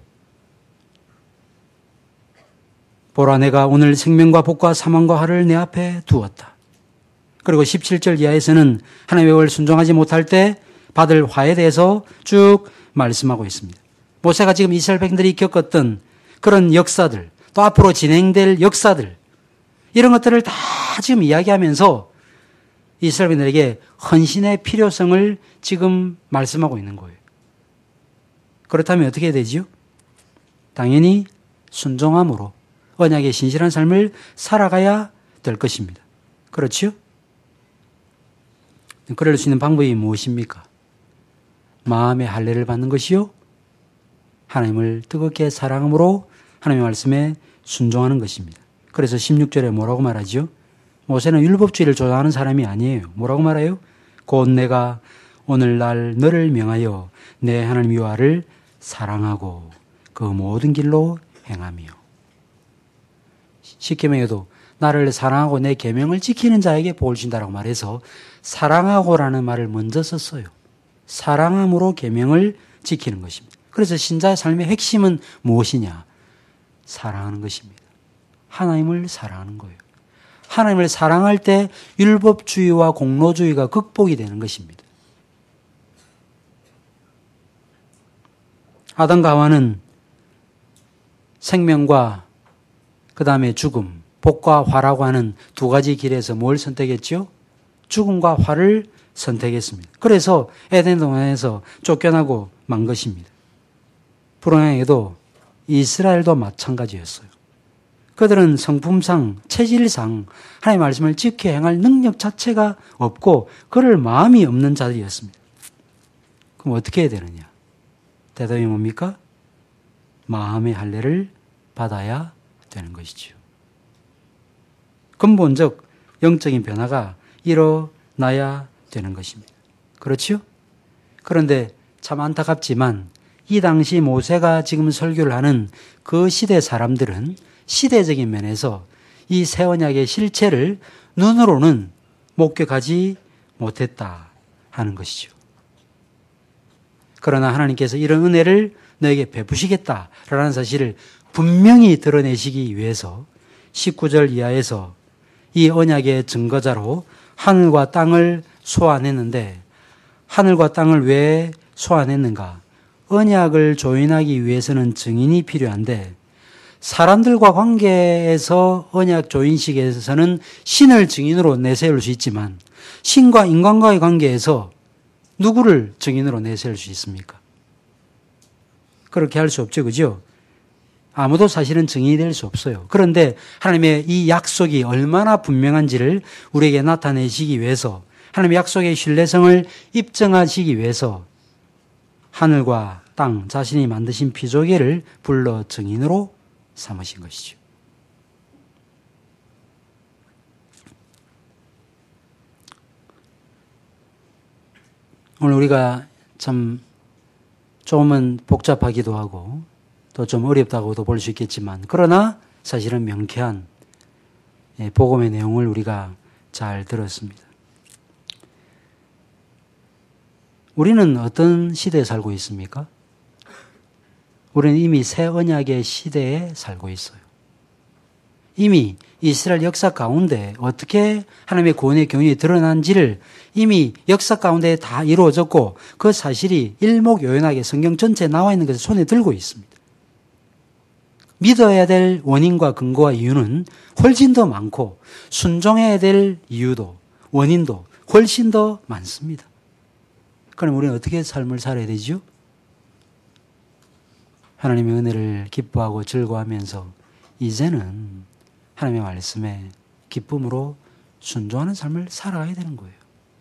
보라 내가 오늘 생명과 복과 사망과 화를 내 앞에 두었다. 그리고 17절 이하에서는 하나님의 법을 순종하지 못할 때 받을 화에 대해서 쭉 말씀하고 있습니다. 모세가 지금 이스라엘 백성들이 겪었던 그런 역사들 또 앞으로 진행될 역사들 이런 것들을 다 지금 이야기하면서 이스라엘 백성들에게 헌신의 필요성을 지금 말씀하고 있는 거예요. 그렇다면 어떻게 해야 되죠? 당연히 순종함으로 언약의 신실한 삶을 살아가야 될 것입니다. 그렇죠? 그럴 수 있는 방법이 무엇입니까? 마음의 할례를 받는 것이요. 하나님을 뜨겁게 사랑함으로 하나님의 말씀에 순종하는 것입니다. 그래서 16절에 뭐라고 말하죠? 모세는 율법주의를 조장하는 사람이 아니에요. 뭐라고 말해요? 곧 내가 오늘날 너를 명하여 내 하나님 여호와를 사랑하고 그 모든 길로 행하며 십계명에도 나를 사랑하고 내 계명을 지키는 자에게 복을 준다라고 말해서 사랑하고라는 말을 먼저 썼어요. 사랑함으로 계명을 지키는 것입니다. 그래서 신자의 삶의 핵심은 무엇이냐? 사랑하는 것입니다. 하나님을 사랑하는 거예요. 하나님을 사랑할 때 율법주의와 공로주의가 극복이 되는 것입니다. 아담과 하와는 생명과 그 다음에 죽음, 복과 화라고 하는 두 가지 길에서 뭘 선택했죠? 죽음과 화를 선택했습니다. 그래서 에덴 동산에서 쫓겨나고 만 것입니다. 불행하게도 이스라엘도 마찬가지였어요. 그들은 성품상, 체질상 하나님의 말씀을 지켜 행할 능력 자체가 없고 그럴 마음이 없는 자들이었습니다. 그럼 어떻게 해야 되느냐? 대답이 뭡니까? 마음의 할례를 받아야 되는 것이죠. 근본적 영적인 변화가 일어나야 되는 것입니다. 그렇죠? 그런데 참 안타깝지만 이 당시 모세가 지금 설교를 하는 그 시대 사람들은 시대적인 면에서 이 새 언약의 실체를 눈으로는 목격하지 못했다 하는 것이죠. 그러나 하나님께서 이런 은혜를 너에게 베푸시겠다라는 사실을 분명히 드러내시기 위해서 19절 이하에서 이 언약의 증거자로 하늘과 땅을 소환했는데 하늘과 땅을 왜 소환했는가? 언약을 조인하기 위해서는 증인이 필요한데 사람들과 관계에서 언약 조인식에서는 신을 증인으로 내세울 수 있지만 신과 인간과의 관계에서 누구를 증인으로 내세울 수 있습니까? 그렇게 할 수 없죠. 그죠? 아무도 사실은 증인이 될 수 없어요. 그런데 하나님의 이 약속이 얼마나 분명한지를 우리에게 나타내시기 위해서 하나님의 약속의 신뢰성을 입증하시기 위해서 하늘과 땅 자신이 만드신 피조계를 불러 증인으로 삼으신 것이죠. 오늘 우리가 참 조금은 복잡하기도 하고 또 좀 어렵다고도 볼 수 있겠지만 그러나 사실은 명쾌한 복음의 내용을 우리가 잘 들었습니다. 우리는 어떤 시대에 살고 있습니까? 우리는 이미 새 언약의 시대에 살고 있어요. 이미 이스라엘 역사 가운데 어떻게 하나님의 구원의 경륜이 드러난지를 이미 역사 가운데 다 이루어졌고 그 사실이 일목요연하게 성경 전체에 나와 있는 것을 손에 들고 있습니다. 믿어야 될 원인과 근거와 이유는 훨씬 더 많고 순종해야 될 이유도 원인도 훨씬 더 많습니다. 그럼 우리는 어떻게 삶을 살아야 되죠? 하나님의 은혜를 기뻐하고 즐거워하면서 이제는 하나님의 말씀에 기쁨으로 순종하는 삶을 살아가야 되는 거예요.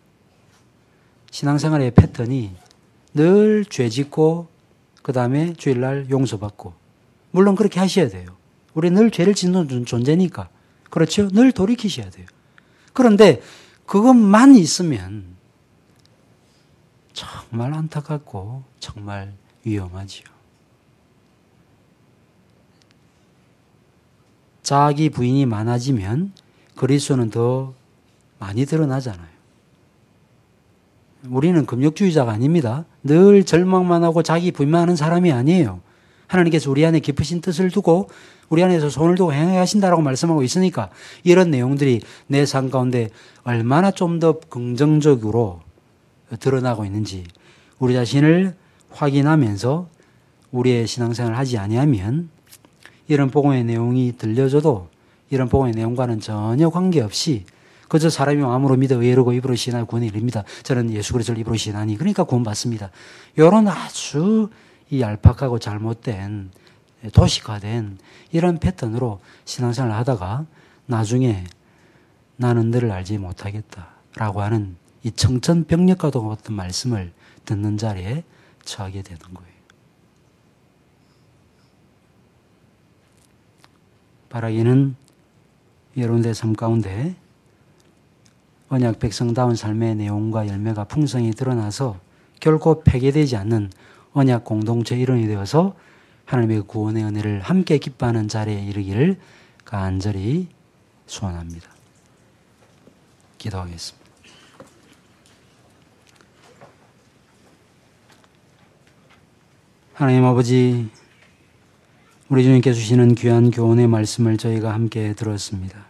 신앙생활의 패턴이 늘 죄짓고 그 다음에 주일날 용서받고 물론 그렇게 하셔야 돼요. 우리 늘 죄를 짓는 존재니까 그렇죠? 늘 돌이키셔야 돼요. 그런데 그것만 있으면 정말 안타깝고 정말 위험하지요. 자기 부인이 많아지면 그리스도는 더 많이 드러나잖아요. 우리는 금욕주의자가 아닙니다. 늘 절망만 하고 자기 부인만 하는 사람이 아니에요. 하나님께서 우리 안에 깊으신 뜻을 두고 우리 안에서 손을 두고 행하게 하신다라고 말씀하고 있으니까 이런 내용들이 내 삶 가운데 얼마나 좀 더 긍정적으로 드러나고 있는지 우리 자신을 확인하면서 우리의 신앙생활을 하지 아니하면 이런 복음의 내용이 들려줘도 이런 복음의 내용과는 전혀 관계없이 그저 사람이 마음으로 믿어 의로고 입으로 시인하여 구원에 이릅니다. 저는 예수 그리스도를 입으로 시인하니 그러니까 구원받습니다. 이런 아주 이 얄팍하고 잘못된 도식화된 이런 패턴으로 신앙생활을 하다가 나중에 나는 너를 알지 못하겠다라고 하는 이 청천벽력과도 같은 말씀을 듣는 자리에 처하게 되는 거예요. 바라기는 여러분들의 삶 가운데 언약 백성다운 삶의 내용과 열매가 풍성히 드러나서 결코 폐기되지 않는 언약 공동체 일원이 되어서 하나님의 구원의 은혜를 함께 기뻐하는 자리에 이르기를 간절히 소원합니다. 기도하겠습니다. 하나님 아버지, 우리 주님께 주시는 귀한 교훈의 말씀을 저희가 함께 들었습니다.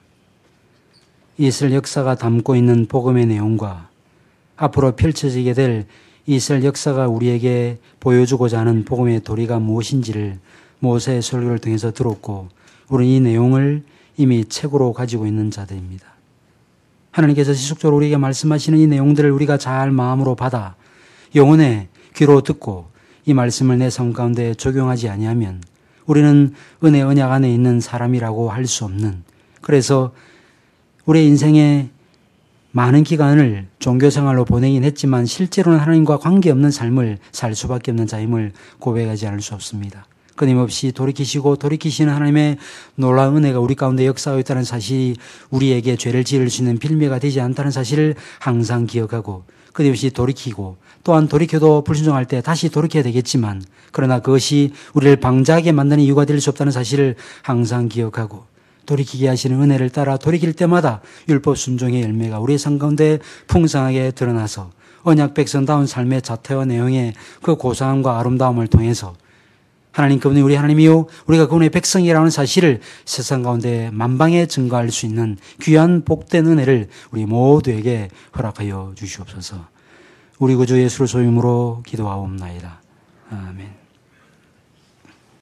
이스라엘 역사가 담고 있는 복음의 내용과 앞으로 펼쳐지게 될 이스라엘 역사가 우리에게 보여주고자 하는 복음의 도리가 무엇인지를 모세의 설교를 통해서 들었고 우리는 이 내용을 이미 책으로 가지고 있는 자들입니다. 하나님께서 지속적으로 우리에게 말씀하시는 이 내용들을 우리가 잘 마음으로 받아 영혼의 귀로 듣고 이 말씀을 내 삶 가운데 적용하지 아니하면 우리는 은혜 언약 안에 있는 사람이라고 할 수 없는, 그래서 우리의 인생의 많은 기간을 종교생활로 보내긴 했지만 실제로는 하나님과 관계없는 삶을 살 수밖에 없는 자임을 고백하지 않을 수 없습니다. 끊임없이 돌이키시고 돌이키시는 하나님의 놀라운 은혜가 우리 가운데 역사하고 있다는 사실이 우리에게 죄를 지을 수 있는 빌미가 되지 않다는 사실을 항상 기억하고 끊임없이 돌이키고, 또한 돌이켜도 불순종할 때 다시 돌이켜야 되겠지만 그러나 그것이 우리를 방자하게 만드는 이유가 될 수 없다는 사실을 항상 기억하고 돌이키게 하시는 은혜를 따라 돌이킬 때마다 율법 순종의 열매가 우리의 삶 가운데 풍성하게 드러나서 언약 백성다운 삶의 자태와 내용의 그 고상함과 아름다움을 통해서 하나님 그분이 우리 하나님이요 우리가 그분의 백성이라는 사실을 세상 가운데 만방에 증거할 수 있는 귀한 복된 은혜를 우리 모두에게 허락하여 주시옵소서. 우리 구주 예수를 소임으로 기도하옵나이다. 아멘.